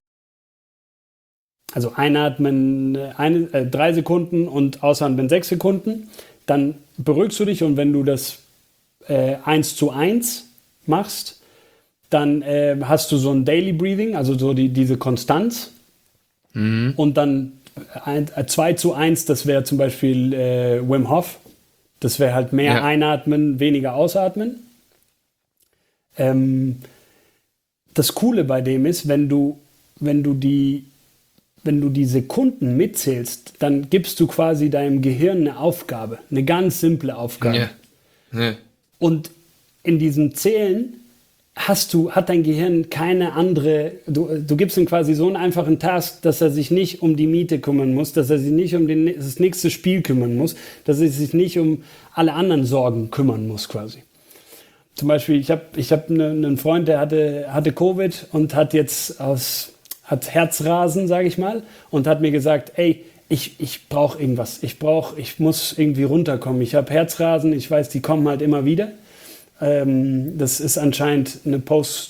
also einatmen 3 Sekunden und ausatmen 6 Sekunden, dann beruhigst du dich, und wenn du das 1:1 machst, dann hast du so ein Daily Breathing, also so diese Konstanz. Mhm. Und dann 2:1, das wäre zum Beispiel Wim Hof. Das wäre halt mehr einatmen, weniger ausatmen. Das Coole bei dem ist, wenn du die Sekunden mitzählst, dann gibst du quasi deinem Gehirn eine Aufgabe, eine ganz simple Aufgabe. Ja. Und in diesem Zählen hat dein Gehirn keine andere, du gibst ihm quasi so einen einfachen Task, dass er sich nicht um die Miete kümmern muss, dass er sich nicht um das nächste Spiel kümmern muss, dass er sich nicht um alle anderen Sorgen kümmern muss quasi. Zum Beispiel, ich hab einen Freund, der hatte Covid und hat jetzt hat Herzrasen, sage ich mal, und hat mir gesagt, ey, ich brauche irgendwas, ich muss irgendwie runterkommen, ich habe Herzrasen, ich weiß, die kommen halt immer wieder. Das ist anscheinend eine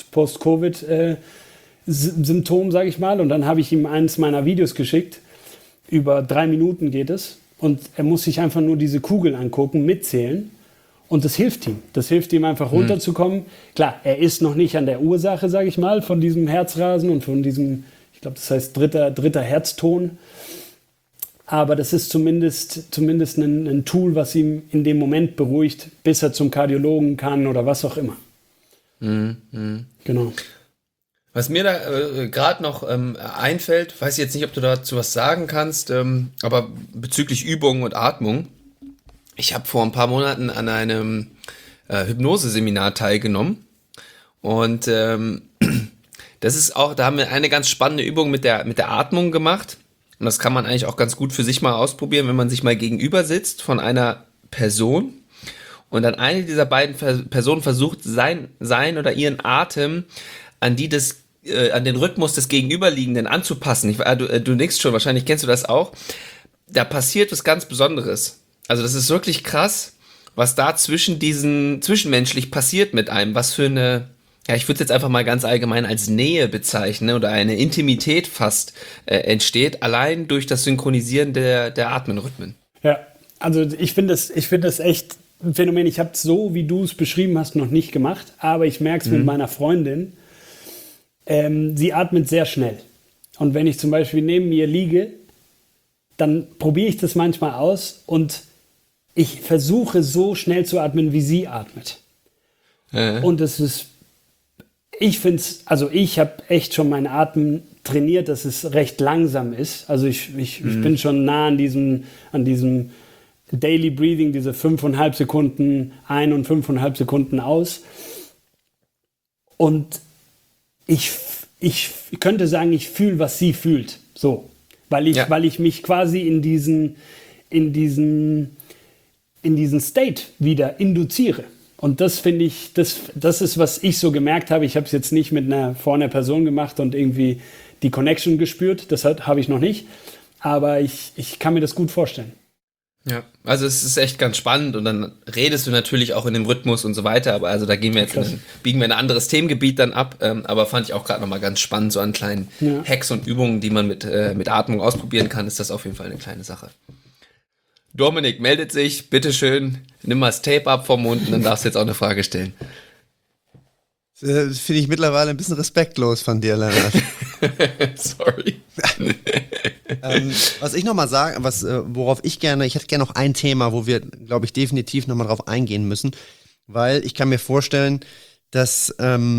Post-Covid-Symptom, sage ich mal. Und dann habe ich ihm eines meiner Videos geschickt. Über 3 Minuten geht es. Und er muss sich einfach nur diese Kugeln angucken, mitzählen. Und das hilft ihm. Das hilft ihm einfach runterzukommen. Klar, er ist noch nicht an der Ursache, sage ich mal, von diesem Herzrasen und von diesem, ich glaube, das heißt dritter Herzton. Aber das ist zumindest ein Tool, was ihm in dem Moment beruhigt, bis er zum Kardiologen kann oder was auch immer. Genau. Was mir da gerade noch einfällt, weiß ich jetzt nicht, ob du dazu was sagen kannst, aber bezüglich Übungen und Atmung. Ich habe vor ein paar Monaten an einem Hypnoseseminar teilgenommen, und das ist auch, da haben wir eine ganz spannende Übung mit der Atmung gemacht. Und das kann man eigentlich auch ganz gut für sich mal ausprobieren, wenn man sich mal gegenüber sitzt von einer Person und dann eine dieser beiden Personen versucht, sein oder ihren Atem an den Rhythmus des Gegenüberliegenden anzupassen. Du nickst schon, wahrscheinlich kennst du das auch. Da passiert was ganz Besonderes. Also das ist wirklich krass, was da zwischenmenschlich passiert mit einem, was für eine, ja, ich würde es jetzt einfach mal ganz allgemein als Nähe bezeichnen oder eine Intimität fast entsteht, allein durch das Synchronisieren der Atmenrhythmen. Ja, also ich finde das echt ein Phänomen. Ich habe es so, wie du es beschrieben hast, noch nicht gemacht, aber ich merke es mit meiner Freundin. Sie atmet sehr schnell. Und wenn ich zum Beispiel neben ihr liege, dann probiere ich das manchmal aus und ich versuche so schnell zu atmen, wie sie atmet. Und es ist, ich habe echt schon meinen Atem trainiert, dass es recht langsam ist. Also ich bin schon nah an diesem Daily Breathing, diese 5,5 Sekunden ein und 5,5 Sekunden aus. Und ich könnte sagen, ich fühle, was sie fühlt. So. Weil ich mich quasi in diesen State wieder induziere. Und das finde ich, das ist, was ich so gemerkt habe. Ich habe es jetzt nicht vor einer Person gemacht und irgendwie die Connection gespürt. Das habe ich noch nicht. Aber ich kann mir das gut vorstellen. Ja, also es ist echt ganz spannend, und dann redest du natürlich auch in dem Rhythmus und so weiter, aber also da biegen wir in ein anderes Themengebiet dann ab, aber fand ich auch gerade nochmal ganz spannend, so an kleinen Hacks und Übungen, die man mit Atmung ausprobieren kann, ist das auf jeden Fall eine kleine Sache. Dominik meldet sich, bitteschön, nimm mal das Tape ab vom Mund und dann darfst du jetzt auch eine Frage stellen. Das finde ich mittlerweile ein bisschen respektlos von dir, Lennart. Sorry. Was ich nochmal sagen, worauf ich hätte gerne noch ein Thema, wo wir, glaube ich, definitiv nochmal drauf eingehen müssen, weil ich kann mir vorstellen, dass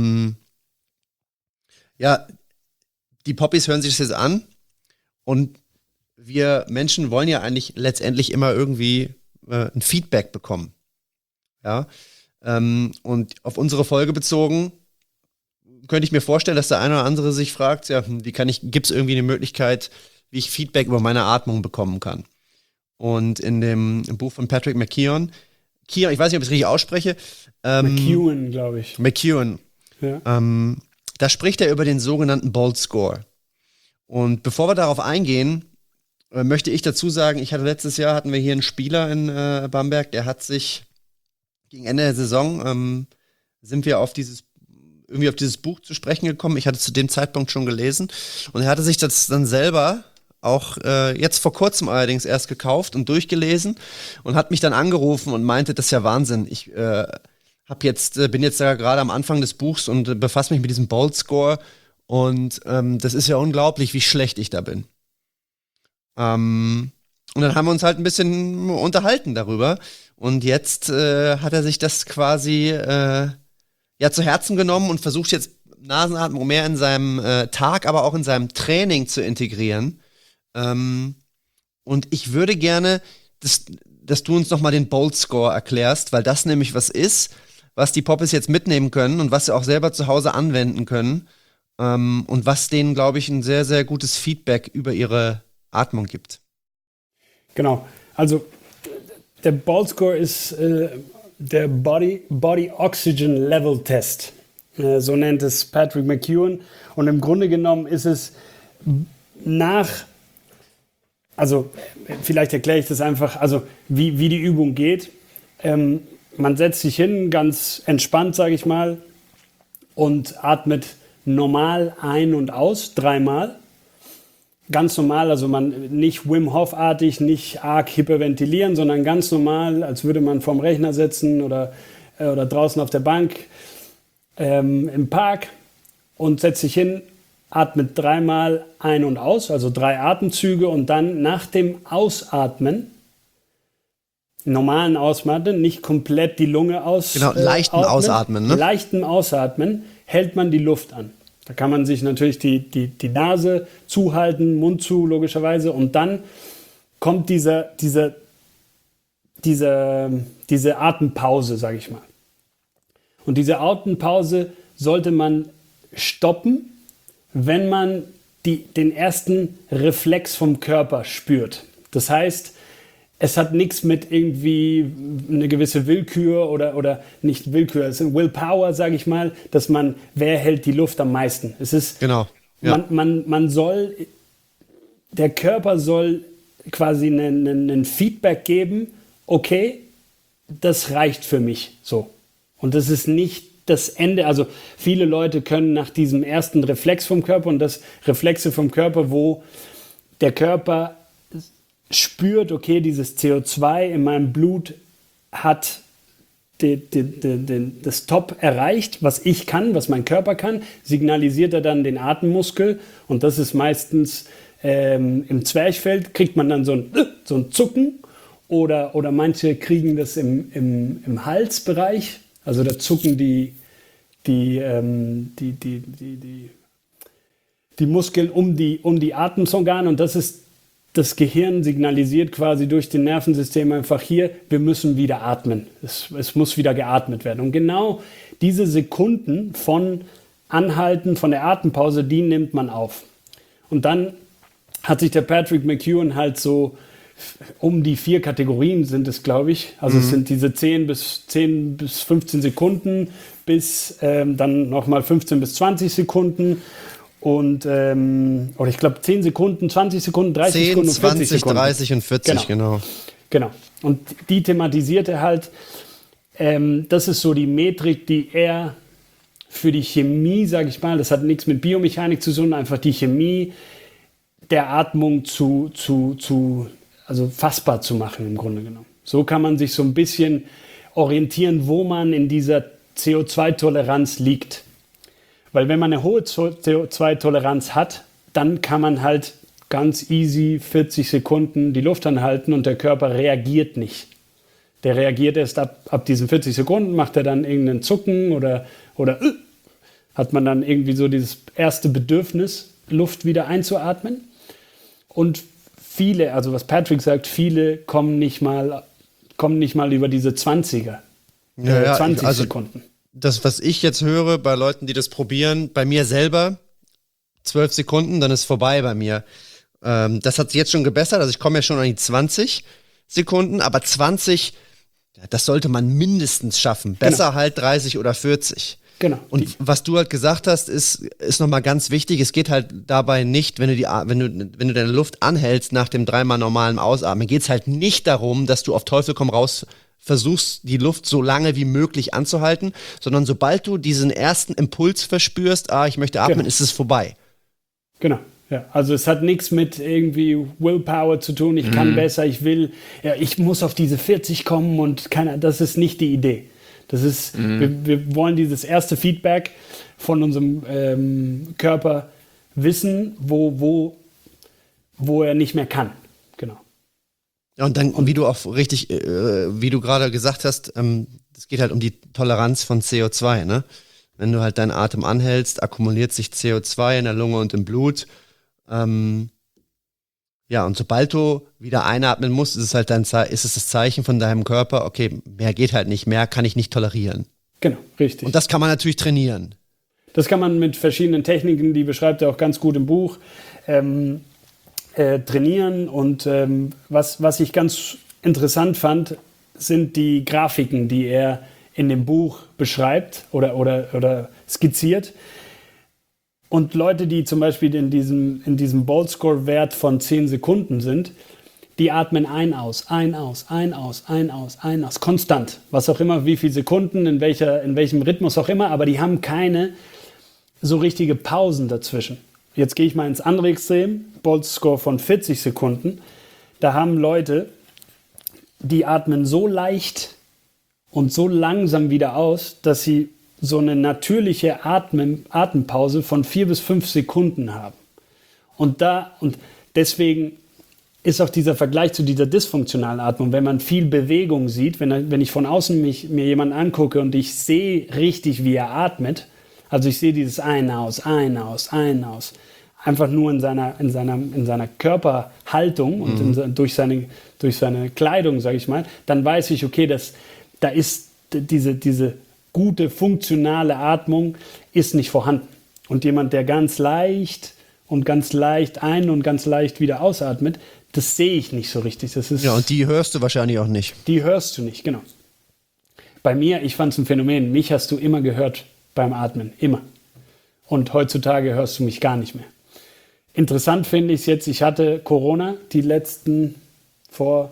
die Poppies hören sich das jetzt an und wir Menschen wollen ja eigentlich letztendlich immer irgendwie ein Feedback bekommen. Ja. Und auf unsere Folge bezogen, könnte ich mir vorstellen, dass der eine oder andere sich fragt, ja, gibt es irgendwie eine Möglichkeit, wie ich Feedback über meine Atmung bekommen kann? Und im Buch von Patrick McKeown, ich weiß nicht, ob ich es richtig ausspreche. McEwen, glaube ich. McEwen. Ja. Da spricht er über den sogenannten Bolt Score. Und bevor wir darauf eingehen, möchte ich dazu sagen, letztes Jahr hatten wir hier einen Spieler in Bamberg, der hat sich gegen Ende der Saison, sind wir auf dieses Buch zu sprechen gekommen. Ich hatte zu dem Zeitpunkt schon gelesen. Und er hatte sich das dann selber auch jetzt vor kurzem allerdings erst gekauft und durchgelesen und hat mich dann angerufen und meinte, das ist ja Wahnsinn. Ich bin jetzt da gerade am Anfang des Buchs und befasse mich mit diesem Bolt Score und das ist ja unglaublich, wie schlecht ich da bin. Und dann haben wir uns halt ein bisschen unterhalten darüber und jetzt hat er sich das quasi zu Herzen genommen und versucht jetzt Nasenatmung mehr in seinem Tag, aber auch in seinem Training zu integrieren. Und ich würde gerne, dass du uns nochmal den Bolt Score erklärst, weil das nämlich was ist, was die Poppies jetzt mitnehmen können und was sie auch selber zu Hause anwenden können und was denen, glaube ich, ein sehr, sehr gutes Feedback über ihre Atmung gibt. Genau, also der Bolt Score ist der Body Oxygen Level Test. So nennt es Patrick McKeown. Und im Grunde genommen ist es vielleicht erkläre ich das einfach, also wie die Übung geht. Man setzt sich hin, ganz entspannt, sage ich mal, und atmet normal ein und aus, 3-mal. Ganz normal, also nicht Wim Hof-artig, nicht arg hyperventilieren, sondern ganz normal, als würde man vorm Rechner sitzen oder draußen auf der Bank im Park und setzt sich hin, atmet 3-mal ein und aus, also 3 Atemzüge und dann nach dem Ausatmen, normalen Ausatmen, nicht komplett die Lunge Genau, leichten Ausatmen, ne? Leichten Ausatmen, hält man die Luft an. Da kann man sich natürlich die Nase zuhalten, Mund zu, logischerweise. Und dann kommt diese Atempause, sage ich mal. Und diese Atempause sollte man stoppen, wenn man den ersten Reflex vom Körper spürt. Das heißt, es hat nichts mit irgendwie eine gewisse Willkür oder nicht Willkür, es ist Willpower, sage ich mal, wer hält die Luft am meisten. Es ist, genau. Ja. Der Körper soll quasi einen Feedback geben, okay, das reicht für mich, so. Und das ist nicht das Ende, also viele Leute können nach diesem ersten Reflex vom Körper und das Reflexe vom Körper, wo der Körper spürt, okay, dieses CO2 in meinem Blut hat das Top erreicht, was ich kann, was mein Körper kann, signalisiert er dann den Atemmuskel und das ist meistens im Zwerchfell, kriegt man dann so ein Zucken oder manche kriegen das im Halsbereich, also da zucken die Muskeln um die Atemorgane und das Gehirn signalisiert quasi durch das Nervensystem einfach hier, wir müssen wieder atmen. Es muss wieder geatmet werden. Und genau diese Sekunden von Anhalten, von der Atempause, die nimmt man auf. Und dann hat sich der Patrick McKeown halt so um die 4 Kategorien sind es, glaube ich. Also es sind diese 10 bis 15 Sekunden bis dann nochmal 15 bis 20 Sekunden. Und, oder ich glaube 10 Sekunden, 20 Sekunden, 30 Sekunden und 40 Sekunden. 30 und 40, genau. Und die thematisiert er halt, das ist so die Metrik, die er für die Chemie, sage ich mal, das hat nichts mit Biomechanik zu tun, einfach die Chemie der Atmung also fassbar zu machen im Grunde genommen. So kann man sich so ein bisschen orientieren, wo man in dieser CO2-Toleranz liegt. Weil wenn man eine hohe CO2-Toleranz hat, dann kann man halt ganz easy 40 Sekunden die Luft anhalten und der Körper reagiert nicht. Der reagiert erst ab diesen 40 Sekunden, macht er dann irgendeinen Zucken oder hat man dann irgendwie so dieses erste Bedürfnis, Luft wieder einzuatmen. Und viele, also was Patrick sagt, viele kommen nicht mal über diese 20er. 20 also Sekunden. Das, was ich jetzt höre bei Leuten, die das probieren, bei mir selber 12 Sekunden, dann ist vorbei bei mir. Das hat sich jetzt schon gebessert, also ich komme ja schon an die 20 Sekunden, aber 20, das sollte man mindestens schaffen. Besser halt 30 oder 40. Genau. Und was du halt gesagt hast, ist nochmal ganz wichtig. Es geht halt dabei nicht, wenn du deine Luft anhältst nach dem 3-mal normalen Ausatmen, geht es halt nicht darum, dass du auf Teufel komm raus versuchst, die Luft so lange wie möglich anzuhalten, sondern sobald du diesen ersten Impuls verspürst, ich möchte atmen, ist es vorbei. Genau. Ja, also es hat nichts mit irgendwie Willpower zu tun, ich kann besser, ich muss auf diese 40 kommen und das ist nicht die Idee. Das ist, wir wollen dieses erste Feedback von unserem Körper wissen, wo er nicht mehr kann. Genau. Ja, und dann, wie du auch richtig, wie du gerade gesagt hast, es geht halt um die Toleranz von CO2, ne? Wenn du halt deinen Atem anhältst, akkumuliert sich CO2 in der Lunge und im Blut. Ja, und sobald du wieder einatmen musst, ist es halt ist es das Zeichen von deinem Körper, okay, mehr geht halt nicht, mehr kann ich nicht tolerieren. Genau, richtig. Und das kann man natürlich trainieren. Das kann man mit verschiedenen Techniken, die beschreibt er auch ganz gut im Buch, trainieren. Und was ich ganz interessant fand, sind die Grafiken, die er in dem Buch beschreibt oder skizziert. Und Leute, die zum Beispiel in diesem Bolt-Score-Wert von 10 Sekunden sind, die atmen ein, aus, konstant. Was auch immer, wie viele Sekunden, in welchem Rhythmus auch immer, aber die haben keine so richtige Pausen dazwischen. Jetzt gehe ich mal ins andere Extrem, Bolt-Score von 40 Sekunden. Da haben Leute, die atmen so leicht und so langsam wieder aus, dass sie so eine natürliche Atempause von 4 bis 5 Sekunden haben. Und deswegen ist auch dieser Vergleich zu dieser dysfunktionalen Atmung, wenn man viel Bewegung sieht, wenn ich von außen mir jemanden angucke und ich sehe richtig, wie er atmet, also ich sehe dieses ein, aus, einfach nur in seiner Körperhaltung und durch seine Kleidung, sage ich mal, dann weiß ich, okay, da ist diese gute, funktionale Atmung ist nicht vorhanden. Und jemand, der ganz leicht ein- und ganz leicht wieder ausatmet, das sehe ich nicht so richtig. Ja, und die hörst du wahrscheinlich auch nicht. Die hörst du nicht, genau. Bei mir, ich fand es ein Phänomen, mich hast du immer gehört beim Atmen, immer. Und heutzutage hörst du mich gar nicht mehr. Interessant finde ich es jetzt, ich hatte Corona die letzten, vor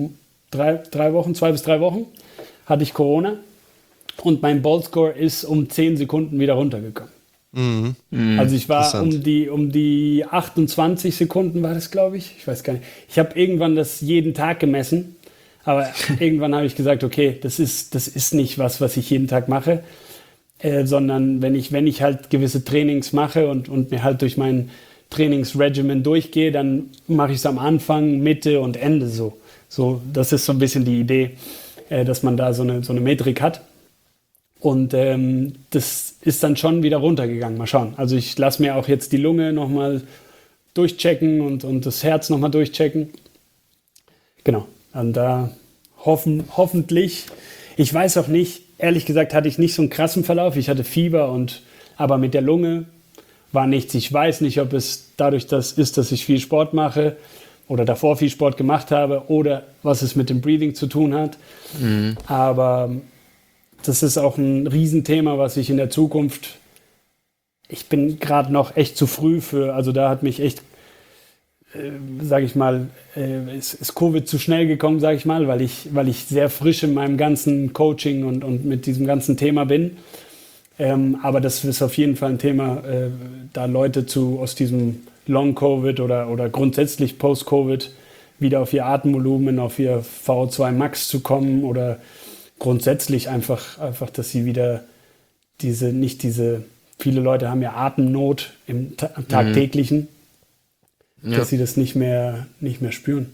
2 bis 3 Wochen, hatte ich Corona. Und mein Bolt-Score ist um 10 Sekunden wieder runtergekommen. Also ich war um die 28 Sekunden war das, glaube ich. Ich weiß gar nicht. Ich habe irgendwann das jeden Tag gemessen. Aber irgendwann habe ich gesagt, okay, das ist nicht was ich jeden Tag mache. Sondern wenn ich halt gewisse Trainings mache und mir halt durch mein Trainingsregimen durchgehe, dann mache ich es am Anfang, Mitte und Ende so. Das ist so ein bisschen die Idee, dass man da so eine Metrik hat. Und das ist dann schon wieder runtergegangen. Mal schauen. Also ich lasse mir auch jetzt die Lunge nochmal durchchecken und das Herz nochmal durchchecken. Genau. Und da hoffentlich, ich weiß auch nicht, ehrlich gesagt hatte ich nicht so einen krassen Verlauf. Ich hatte Fieber aber mit der Lunge war nichts. Ich weiß nicht, ob es dadurch das ist, dass ich viel Sport mache oder davor viel Sport gemacht habe oder was es mit dem Breathing zu tun hat. Aber das ist auch ein Riesenthema, was ich in der Zukunft, ich bin gerade noch echt zu früh also da hat mich echt, sage ich mal, ist Covid zu schnell gekommen, sage ich mal, weil ich sehr frisch in meinem ganzen Coaching und mit diesem ganzen Thema bin. Aber das ist auf jeden Fall ein Thema, da Leute aus diesem Long-Covid oder grundsätzlich Post-Covid wieder auf ihr Atemvolumen, auf ihr VO2 Max zu kommen oder grundsätzlich einfach, dass sie wieder viele Leute haben ja Atemnot im tagtäglichen, dass sie das nicht mehr spüren.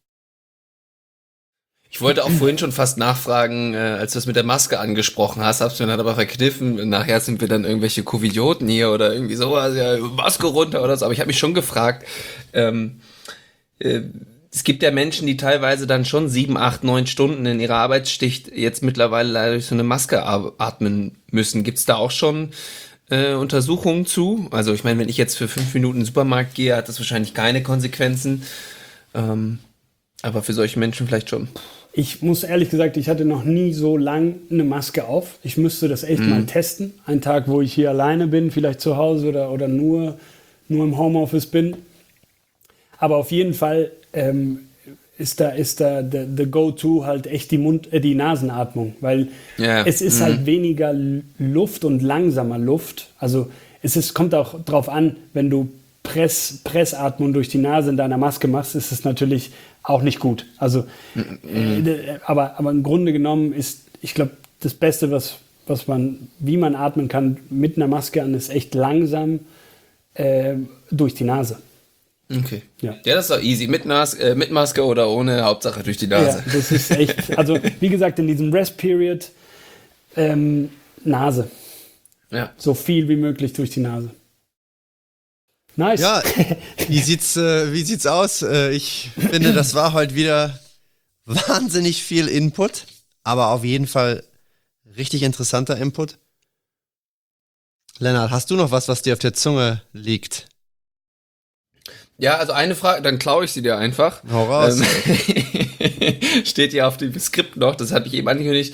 Ich wollte auch vorhin schon fast nachfragen, als du es mit der Maske angesprochen hast, hab's mir dann aber verkniffen. Nachher sind wir dann irgendwelche Covidioten hier oder irgendwie sowas, ja, Maske runter oder so. Aber ich habe mich schon gefragt, es gibt ja Menschen, die teilweise dann schon 7, 8, 9 Stunden in ihrer Arbeitsschicht jetzt mittlerweile leider durch so eine Maske atmen müssen. Gibt es da auch schon Untersuchungen zu? Also ich meine, wenn ich jetzt für 5 Minuten in den Supermarkt gehe, hat das wahrscheinlich keine Konsequenzen. Aber für solche Menschen vielleicht schon. Ich muss ehrlich gesagt, ich hatte noch nie so lang eine Maske auf. Ich müsste das echt mal testen. Ein Tag, wo ich hier alleine bin, vielleicht zu Hause oder nur im Homeoffice bin. Aber auf jeden Fall ist da the go-to halt echt die Nasenatmung. Weil es ist halt weniger Luft und langsamer Luft. Also kommt auch drauf an, wenn du Pressatmung durch die Nase in deiner Maske machst, ist es natürlich auch nicht gut. Also, aber im Grunde genommen ist, ich glaube, das Beste, wie man atmen kann mit einer Maske an, ist echt langsam durch die Nase. Okay. Ja, das ist doch easy. Mit Maske oder ohne, Hauptsache durch die Nase. Ja, das ist echt, also wie gesagt, in diesem Rest-Period Nase. Ja. So viel wie möglich durch die Nase. Nice. Ja, wie sieht's aus? Ich finde, das war heute wieder wahnsinnig viel Input, aber auf jeden Fall richtig interessanter Input. Lennart, hast du noch was dir auf der Zunge liegt? Ja, also eine Frage, dann klaue ich sie dir einfach. Hau raus. Steht ja auf dem Skript noch, das hatte ich eben angekündigt.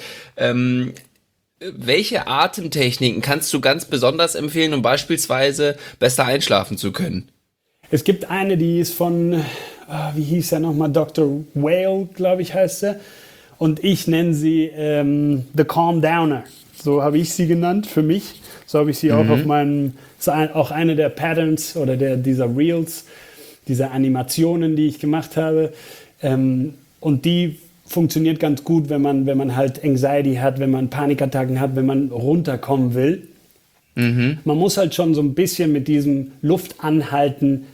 Welche Atemtechniken kannst du ganz besonders empfehlen, um beispielsweise besser einschlafen zu können? Es gibt eine, die ist von, wie hieß er nochmal, Dr. Whale, glaube ich, heißt er. Und ich nenne sie The Calm Downer. So habe ich sie genannt für mich. So habe ich sie auch auf meinem, auch eine der Patterns oder dieser Reels, dieser Animationen, die ich gemacht habe. Und die funktioniert ganz gut, wenn man halt Anxiety hat, wenn man Panikattacken hat, wenn man runterkommen will. Man muss halt schon so ein bisschen mit diesem Luftanhalten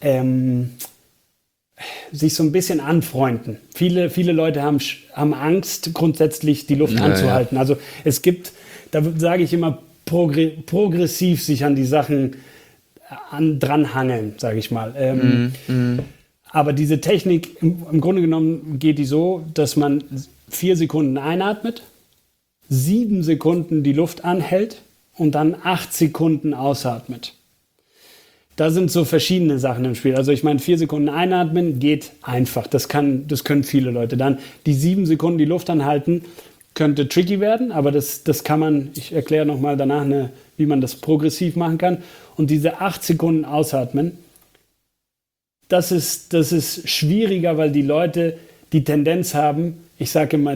sich so ein bisschen anfreunden. Viele Leute haben Angst, grundsätzlich die Luft anzuhalten. Also es gibt, da sage ich immer, progressiv sich an die Sachen dranhangeln, sage ich mal. Aber diese Technik, im Grunde genommen geht die so, dass man 4 Sekunden einatmet, 7 Sekunden die Luft anhält und dann 8 Sekunden ausatmet. Da sind so verschiedene Sachen im Spiel. Also ich meine, 4 Sekunden einatmen geht einfach. Das können viele Leute. Dann die 7 Sekunden die Luft anhalten, könnte tricky werden, aber das kann man, ich erkläre nochmal danach, wie man das progressiv machen kann. Und diese 8 Sekunden ausatmen, das ist schwieriger, weil die Leute die Tendenz haben, ich sage immer,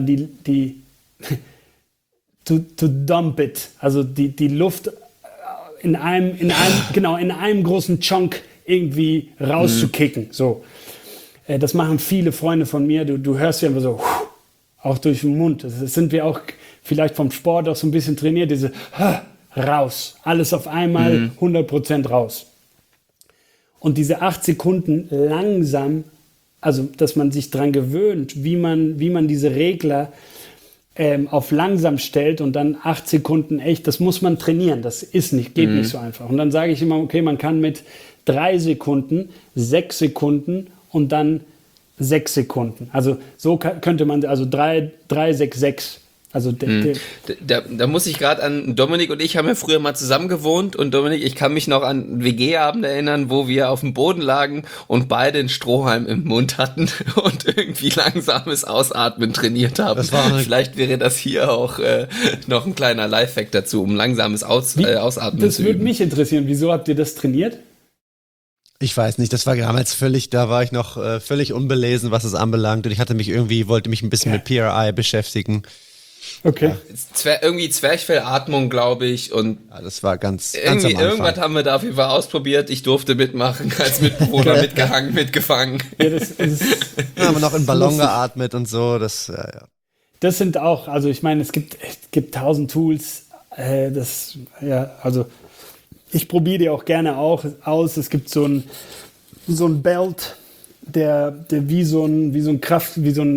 to dump it, also die Luft in einem großen Chunk irgendwie rauszukicken. So. Das machen viele Freunde von mir. Du hörst ja immer so, auch durch den Mund. Das sind wir auch vielleicht vom Sport auch so ein bisschen trainiert, diese raus. Alles auf einmal 100% raus. Und diese 8 Sekunden langsam, also dass man sich daran gewöhnt, wie man diese Regler auf langsam stellt und dann 8 Sekunden echt, das muss man trainieren, das geht nicht so einfach. Und dann sage ich immer, okay, man kann mit 3 Sekunden, 6 Sekunden und dann 6 Sekunden. Also so könnte man, also 3, 6, 6. Also da muss ich gerade an Dominik und ich haben ja früher mal zusammen gewohnt und Dominik, ich kann mich noch an WG-Abend erinnern, wo wir auf dem Boden lagen und beide einen Strohhalm im Mund hatten und irgendwie langsames Ausatmen trainiert haben. Vielleicht wäre das hier auch noch ein kleiner Lifehack dazu, um langsames Ausatmen zu üben. Das würde mich interessieren. Wieso habt ihr das trainiert? Ich weiß nicht, das war damals da war ich noch völlig unbelesen, was es anbelangt und wollte mich ein bisschen mit PRI beschäftigen. Okay. Irgendwie Zwerchfellatmung, glaube ich. Und ja, das war ganz am Anfang. Irgendwas haben wir da auf jeden Fall ausprobiert. Ich durfte mitmachen, als Mitbewohner mitgefangen. Ja, haben wir noch in Ballon geatmet und so. Das sind auch, also ich meine, es gibt 1000 Tools. Also ich probiere die auch gerne aus. Es gibt so ein Belt, der wie so ein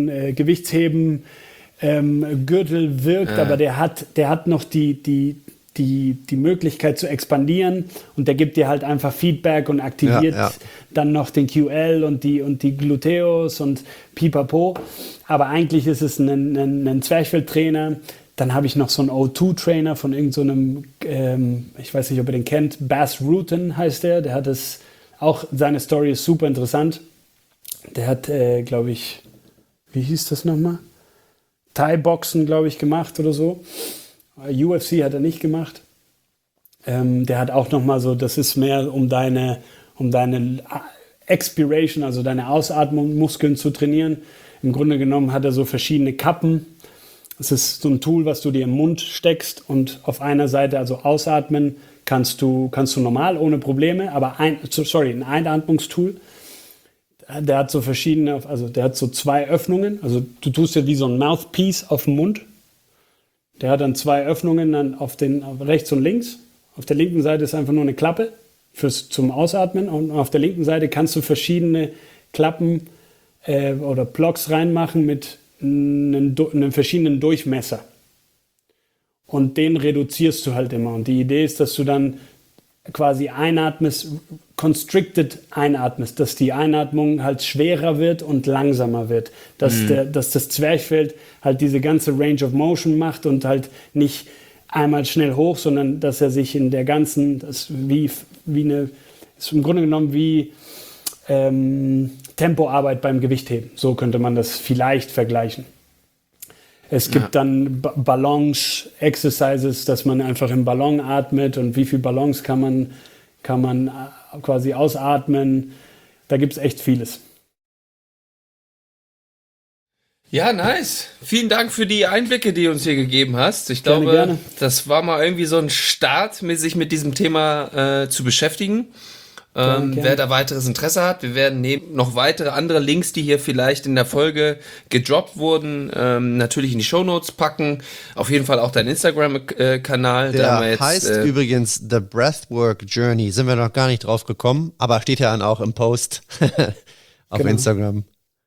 Gewichtsheben Gürtel wirkt, aber der hat noch die die Möglichkeit zu expandieren und der gibt dir halt einfach Feedback und aktiviert dann noch den QL und die Gluteus und Pipapo. Aber eigentlich ist es ein Zwerchfelltrainer. Dann habe ich noch so einen O2-Trainer von irgendeinem, ich weiß nicht, ob ihr den kennt, Bas Rutten heißt der. Der hat es auch, seine Story ist super interessant. Der hat, glaube ich, wie hieß das nochmal? Thai-Boxen, glaube ich, gemacht oder so. UFC hat er nicht gemacht. Der hat auch nochmal so, das ist mehr um deine Expiration, also deine Ausatmung, Muskeln zu trainieren. Im Grunde genommen hat er so verschiedene Kappen. Es ist so ein Tool, was du dir im Mund steckst und auf einer Seite, also ausatmen, kannst du normal, ohne Probleme, aber ein Einatmungstool. Der hat so verschiedene, also der hat so 2 Öffnungen, also du tust ja wie so ein Mouthpiece auf dem Mund. Der hat dann 2 Öffnungen dann auf rechts und links. Auf der linken Seite ist einfach nur eine Klappe zum Ausatmen und auf der linken Seite kannst du verschiedene Klappen oder Blocks reinmachen mit einem verschiedenen Durchmesser. Und den reduzierst du halt immer. Und die Idee ist, dass du dann quasi einatmest, constricted einatmest, dass die Einatmung halt schwerer wird und langsamer wird. Dass das Zwerchfell halt diese ganze Range of Motion macht und halt nicht einmal schnell hoch, sondern dass er sich in der ganzen, das ist im Grunde genommen wie Tempoarbeit beim Gewichtheben. So könnte man das vielleicht vergleichen. Es gibt dann Balance-Exercises, dass man einfach im Ballon atmet und wie viel Ballons kann man quasi ausatmen. Da gibt es echt vieles. Ja, nice. Vielen Dank für die Einblicke, die du uns hier gegeben hast. Ich glaube, das war mal irgendwie so ein Start, sich mit diesem Thema zu beschäftigen. Wer da weiteres Interesse hat, wir werden noch weitere andere Links, die hier vielleicht in der Folge gedroppt wurden, natürlich in die Shownotes packen. Auf jeden Fall auch dein Instagram-Kanal. Der heißt übrigens The Breathwork Journey. Sind wir noch gar nicht drauf gekommen, aber steht ja dann auch im Post auf Instagram.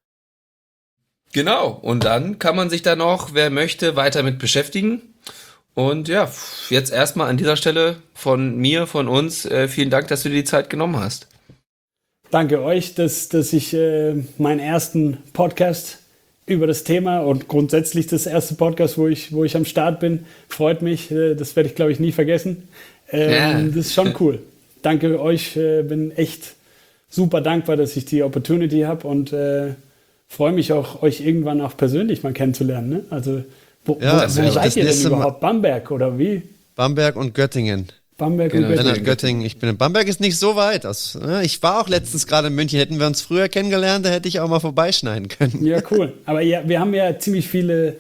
Genau, und dann kann man sich da noch, wer möchte, weiter mit beschäftigen. Und ja, jetzt erstmal an dieser Stelle von uns, vielen Dank, dass du dir die Zeit genommen hast. Danke euch, dass ich meinen ersten Podcast über das Thema und grundsätzlich das erste Podcast, wo ich am Start bin, freut mich. Das werde ich, glaube ich, nie vergessen. Das ist schon cool. Danke euch, bin echt super dankbar, dass ich die Opportunity habe und freue mich auch, euch irgendwann auch persönlich mal kennenzulernen. Ne? Also wo seid ihr denn überhaupt? Bamberg oder wie? Bamberg und Göttingen. Bamberg und Göttingen. Göttingen. Ich bin in Bamberg, ist nicht so weit. Ich war auch letztens gerade in München. Hätten wir uns früher kennengelernt, da hätte ich auch mal vorbeischneiden können. Ja, cool. Aber ja, wir haben ja ziemlich viele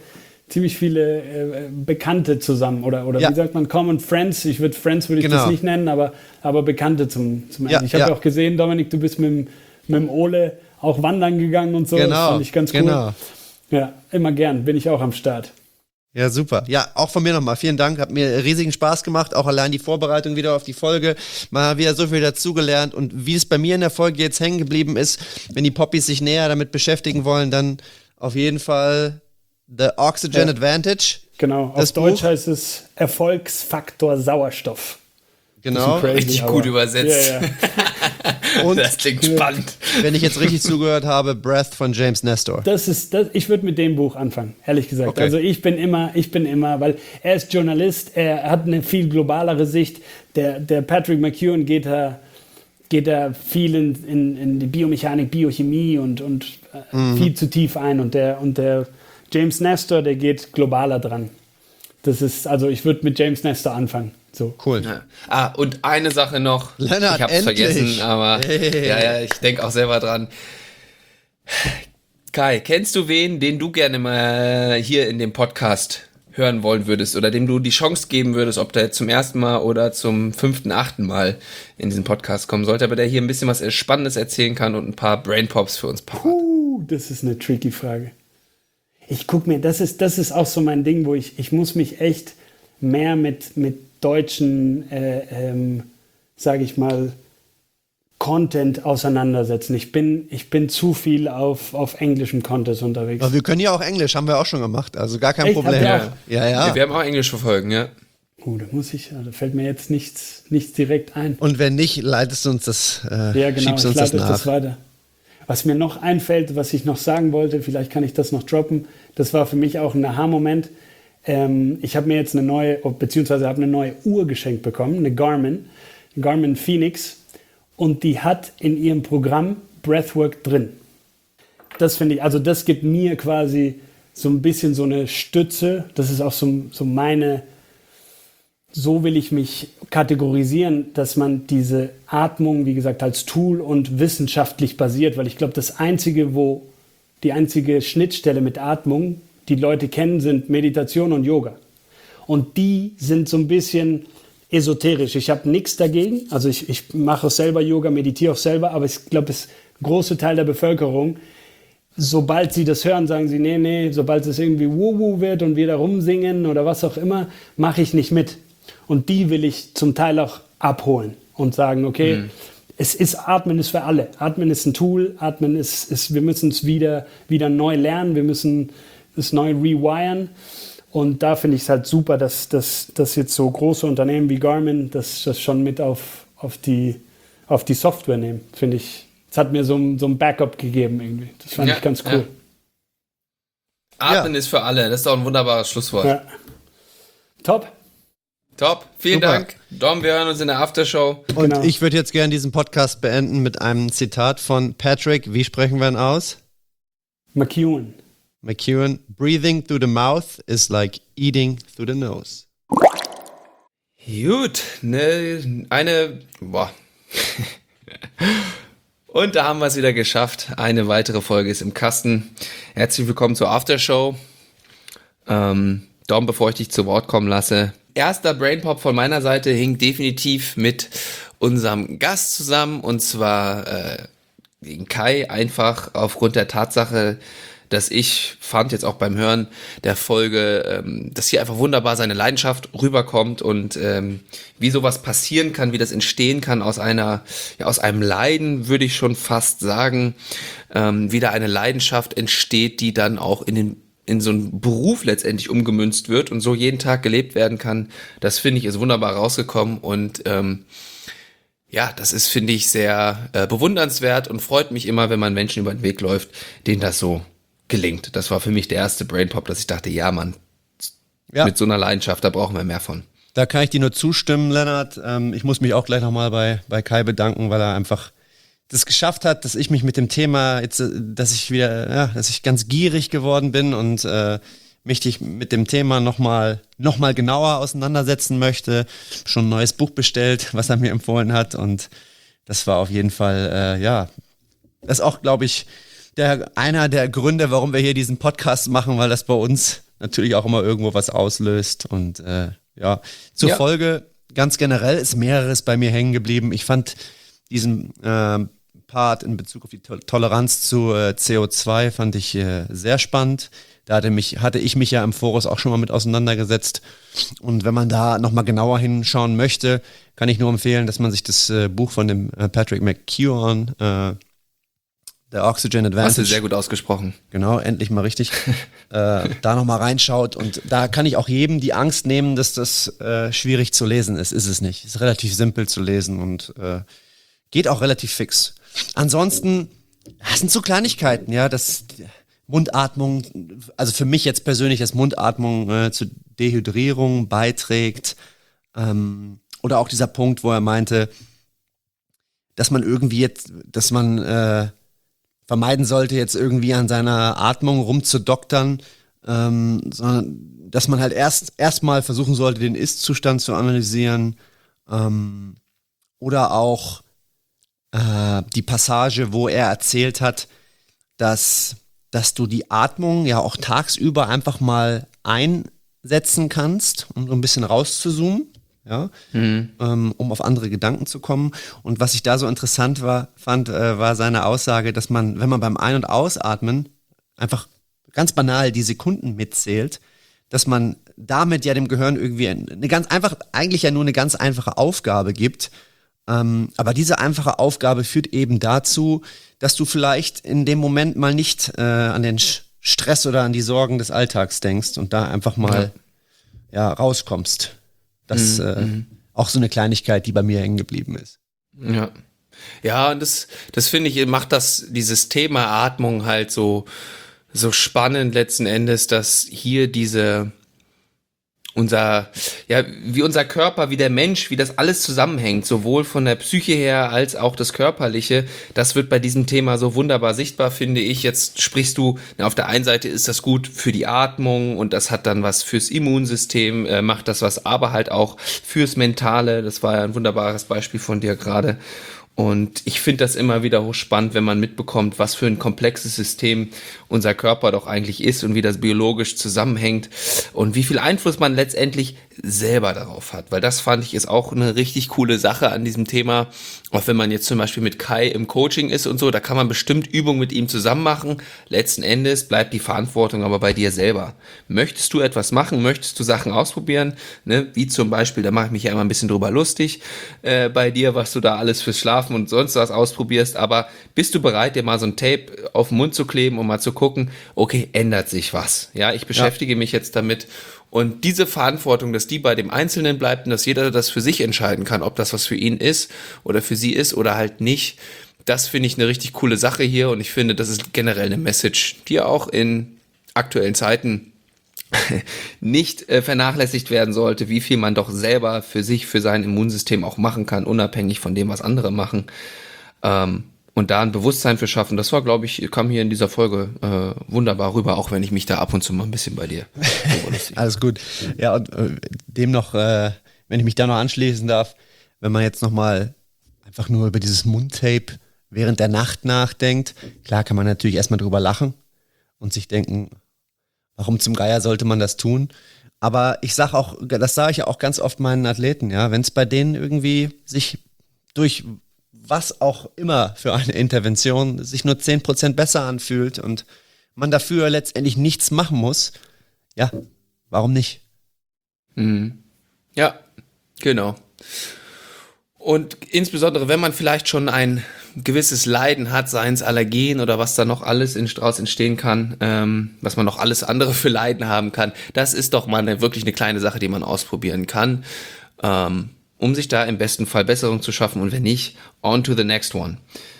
Bekannte zusammen. Oder wie sagt man, Common Friends. Friends würde ich das nicht nennen, aber Bekannte zum Ende. Ich habe ja auch gesehen, Dominik, du bist mit dem Ole auch wandern gegangen und so. Genau, das fand ich ganz cool. Genau. Ja, immer gern. Bin ich auch am Start. Ja, super. Ja, auch von mir nochmal vielen Dank. Hat mir riesigen Spaß gemacht. Auch allein die Vorbereitung wieder auf die Folge. Man hat wieder so viel dazugelernt. Und wie es bei mir in der Folge jetzt hängen geblieben ist, wenn die Poppies sich näher damit beschäftigen wollen, dann auf jeden Fall The Oxygen Advantage. Genau. Auf Deutsch heißt es Erfolgsfaktor Sauerstoff. Genau. Crazy, richtig gut übersetzt. Ja. Und das klingt spannend. Wenn ich jetzt richtig zugehört habe, Breath von James Nestor. Ich würde mit dem Buch anfangen, ehrlich gesagt. Okay. Also ich bin immer, weil er ist Journalist, er hat eine viel globalere Sicht. Der Patrick McKeown geht da viel in die Biomechanik, Biochemie und viel zu tief ein. Und der James Nestor, der geht globaler dran. Ich würde mit James Nestor anfangen. So. Cool. Ja. Und eine Sache noch. Lennart, ich hab's vergessen, aber ich denke auch selber dran. Kai, kennst du wen, den du gerne mal hier in dem Podcast hören wollen würdest oder dem du die Chance geben würdest, ob der jetzt zum ersten Mal oder zum 5., 8. Mal in diesen Podcast kommen sollte, aber der hier ein bisschen was Spannendes erzählen kann und ein paar Brainpops für uns parat? Das ist eine tricky Frage. Ich guck mir, das ist auch so mein Ding, wo ich muss mich echt mehr mit deutschen, sage ich mal, Content auseinandersetzen. Ich bin zu viel auf englischem Content unterwegs. Aber wir können ja auch Englisch, haben wir auch schon gemacht, also gar kein Problem. Ja. Wir haben auch Englisch verfolgen, ja. Da fällt mir jetzt nichts direkt ein. Und wenn nicht, leitest du uns das, Ja, genau, schiebst uns das nach. das weiter. Was mir noch einfällt, was ich noch sagen wollte, vielleicht kann ich das noch droppen, das war für mich auch ein Aha-Moment. Ich habe mir jetzt eine neue Uhr geschenkt bekommen, eine Garmin Phoenix, und die hat in ihrem Programm Breathwork drin. Das finde ich, also das gibt mir quasi so ein bisschen so eine Stütze, das ist auch so meine, so will ich mich kategorisieren, dass man diese Atmung, wie gesagt, als Tool und wissenschaftlich basiert, weil ich glaube, die einzige Schnittstelle mit Atmung, die Leute kennen, sind Meditation und Yoga. Und die sind so ein bisschen esoterisch. Ich habe nichts dagegen, also ich mache auch selber Yoga, meditiere auch selber, aber ich glaube, es ist ein großer Teil der Bevölkerung, sobald sie das hören, sagen sie, nee, sobald es irgendwie Wuhu wird und wir da rumsingen oder was auch immer, mache ich nicht mit. Und die will ich zum Teil auch abholen und sagen, okay, Atmen ist für alle. Atmen ist ein Tool, Atmen ist wir müssen es wieder neu lernen, wir müssen es neu rewiren. Und da finde ich es halt super, dass jetzt so große Unternehmen wie Garmin das schon mit auf die Software nehmen, finde ich. Es hat mir so ein Backup gegeben irgendwie. Das fand ich ganz cool. Ja. Atmen ist für alle. Das ist doch ein wunderbares Schlusswort. Ja. Top. Vielen Dank. Dom, wir hören uns in der Aftershow. Und ich würde jetzt gerne diesen Podcast beenden mit einem Zitat von Patrick. Wie sprechen wir ihn aus? McEwen. Breathing through the mouth is like eating through the nose. Gut. Und da haben wir es wieder geschafft. Eine weitere Folge ist im Kasten. Herzlich willkommen zur Aftershow. Dom, bevor ich dich zu Wort kommen lasse. Erster Brainpop von meiner Seite hing definitiv mit unserem Gast zusammen. Und zwar den Kai, einfach aufgrund der Tatsache, dass ich fand, jetzt auch beim Hören der Folge, dass hier einfach wunderbar seine Leidenschaft rüberkommt und wie sowas passieren kann, wie das entstehen kann aus einem Leiden, würde ich schon fast sagen, wie da eine Leidenschaft entsteht, die dann auch in so einen Beruf letztendlich umgemünzt wird und so jeden Tag gelebt werden kann. Das finde ich ist wunderbar rausgekommen und das ist, finde ich, sehr bewundernswert und freut mich immer, wenn man Menschen über den Weg läuft, denen das so gelingt. Das war für mich der erste Brainpop, dass ich dachte, ja Mann, mit so einer Leidenschaft, da brauchen wir mehr von. Da kann ich dir nur zustimmen, Lennart. Ich muss mich auch gleich nochmal bei Kai bedanken, weil er einfach das geschafft hat, dass ich mich mit dem Thema jetzt, dass ich ganz gierig geworden bin und mich mit dem Thema nochmal genauer auseinandersetzen möchte. Schon ein neues Buch bestellt, was er mir empfohlen hat, und das war auf jeden Fall, das ist auch, glaube ich, einer der Gründe, warum wir hier diesen Podcast machen, weil das bei uns natürlich auch immer irgendwo was auslöst. Und zur Folge ganz generell ist mehreres bei mir hängen geblieben. Ich fand diesen Part in Bezug auf die Toleranz zu CO2 fand ich sehr spannend. Da hatte ich mich ja im Voraus auch schon mal mit auseinandergesetzt. Und wenn man da nochmal genauer hinschauen möchte, kann ich nur empfehlen, dass man sich das Buch von dem Patrick McKeown, der Oxygen Advantage. Hast du sehr gut ausgesprochen. Genau, endlich mal richtig. Da nochmal reinschaut. Und da kann ich auch jedem die Angst nehmen, dass das schwierig zu lesen ist. Ist es nicht. Ist relativ simpel zu lesen und geht auch relativ fix. Ansonsten, das sind so Kleinigkeiten, ja, dass Mundatmung, also für mich jetzt persönlich, dass Mundatmung zu Dehydrierung beiträgt. Oder auch dieser Punkt, wo er meinte, dass man vermeiden sollte, jetzt irgendwie an seiner Atmung rumzudoktern, sondern dass man halt erstmal versuchen sollte, den Ist-Zustand zu analysieren, oder auch die Passage, wo er erzählt hat, dass du die Atmung ja auch tagsüber einfach mal einsetzen kannst, um so ein bisschen rauszuzoomen. Ja, um auf andere Gedanken zu kommen. Und was ich da so interessant fand, war seine Aussage, dass man, wenn man beim Ein- und Ausatmen einfach ganz banal die Sekunden mitzählt, dass man damit ja dem Gehirn irgendwie eigentlich ja nur eine ganz einfache Aufgabe gibt. Aber diese einfache Aufgabe führt eben dazu, dass du vielleicht in dem Moment mal nicht an den Stress oder an die Sorgen des Alltags denkst und da einfach mal rauskommst. Das auch so eine Kleinigkeit, die bei mir hängen geblieben ist. Ja. Ja, und das finde ich, macht dieses Thema Atmung halt so spannend letzten Endes, dass hier wie unser Körper, wie der Mensch, wie das alles zusammenhängt, sowohl von der Psyche her als auch das Körperliche, das wird bei diesem Thema so wunderbar sichtbar, finde ich. Jetzt sprichst du, auf der einen Seite ist das gut für die Atmung und das hat dann was fürs Immunsystem, macht das was, aber halt auch fürs Mentale. Das war ja ein wunderbares Beispiel von dir gerade. Und ich finde das immer wieder hochspannend, wenn man mitbekommt, was für ein komplexes System unser Körper doch eigentlich ist und wie das biologisch zusammenhängt und wie viel Einfluss man letztendlich selber darauf hat. Weil das fand ich ist auch eine richtig coole Sache an diesem Thema. Auch wenn man jetzt zum Beispiel mit Kai im Coaching ist und so, da kann man bestimmt Übungen mit ihm zusammen machen. Letzten Endes bleibt die Verantwortung aber bei dir selber. Möchtest du etwas machen? Möchtest du Sachen ausprobieren? Ne? Wie zum Beispiel, da mache ich mich ja immer ein bisschen drüber lustig bei dir, was du da alles fürs Schlafen und sonst was ausprobierst. Aber bist du bereit, dir mal so ein Tape auf den Mund zu kleben und mal zu gucken, okay, ändert sich was? Ja, ich beschäftige mich jetzt damit. Und diese Verantwortung, dass die bei dem Einzelnen bleibt und dass jeder das für sich entscheiden kann, ob das was für ihn ist oder für sie ist oder halt nicht, das finde ich eine richtig coole Sache hier und ich finde, das ist generell eine Message, die auch in aktuellen Zeiten nicht vernachlässigt werden sollte, wie viel man doch selber für sich, für sein Immunsystem auch machen kann, unabhängig von dem, was andere machen. Und da ein Bewusstsein für schaffen, das war, glaube ich, kam hier in dieser Folge wunderbar rüber, auch wenn ich mich da ab und zu mal ein bisschen bei dir Alles gut. Ja, und dem noch, wenn ich mich da noch anschließen darf, wenn man jetzt nochmal einfach nur über dieses Mundtape während der Nacht nachdenkt, klar kann man natürlich erstmal drüber lachen und sich denken, warum zum Geier sollte man das tun? Aber ich sage auch, das sage ich ja auch ganz oft meinen Athleten, ja, wenn es bei denen irgendwie sich durch was auch immer für eine Intervention sich nur 10% besser anfühlt und man dafür letztendlich nichts machen muss, ja, warum nicht? Ja, genau. Und insbesondere, wenn man vielleicht schon ein gewisses Leiden hat, seien es Allergien oder was da noch alles daraus entstehen kann, was man noch alles andere für Leiden haben kann, das ist doch mal wirklich eine kleine Sache, die man ausprobieren kann, um sich da im besten Fall Besserung zu schaffen und wenn nicht, on to the next one.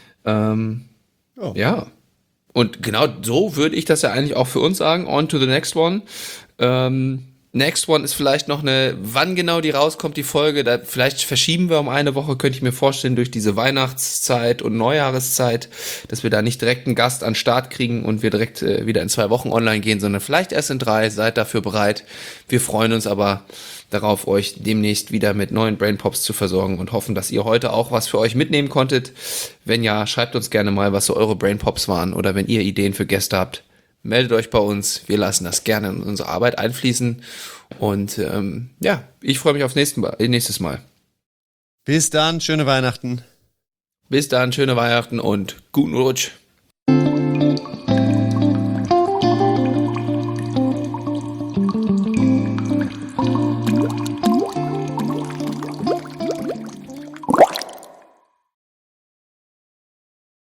Ja. Und genau so würde ich das ja eigentlich auch für uns sagen, on to the next one. Next one ist vielleicht noch wann genau die rauskommt, die Folge, da vielleicht verschieben wir um eine Woche, könnte ich mir vorstellen, durch diese Weihnachtszeit und Neujahreszeit, dass wir da nicht direkt einen Gast an den Start kriegen und wir direkt wieder in 2 Wochen online gehen, sondern vielleicht erst in 3, seid dafür bereit. Wir freuen uns aber darauf, euch demnächst wieder mit neuen Brain Pops zu versorgen und hoffen, dass ihr heute auch was für euch mitnehmen konntet. Wenn ja, schreibt uns gerne mal, was so eure Brain Pops waren oder wenn ihr Ideen für Gäste habt. Meldet euch bei uns, wir lassen das gerne in unsere Arbeit einfließen und ich freue mich aufs nächstes Mal. Bis dann, schöne Weihnachten. Bis dann, schöne Weihnachten und guten Rutsch.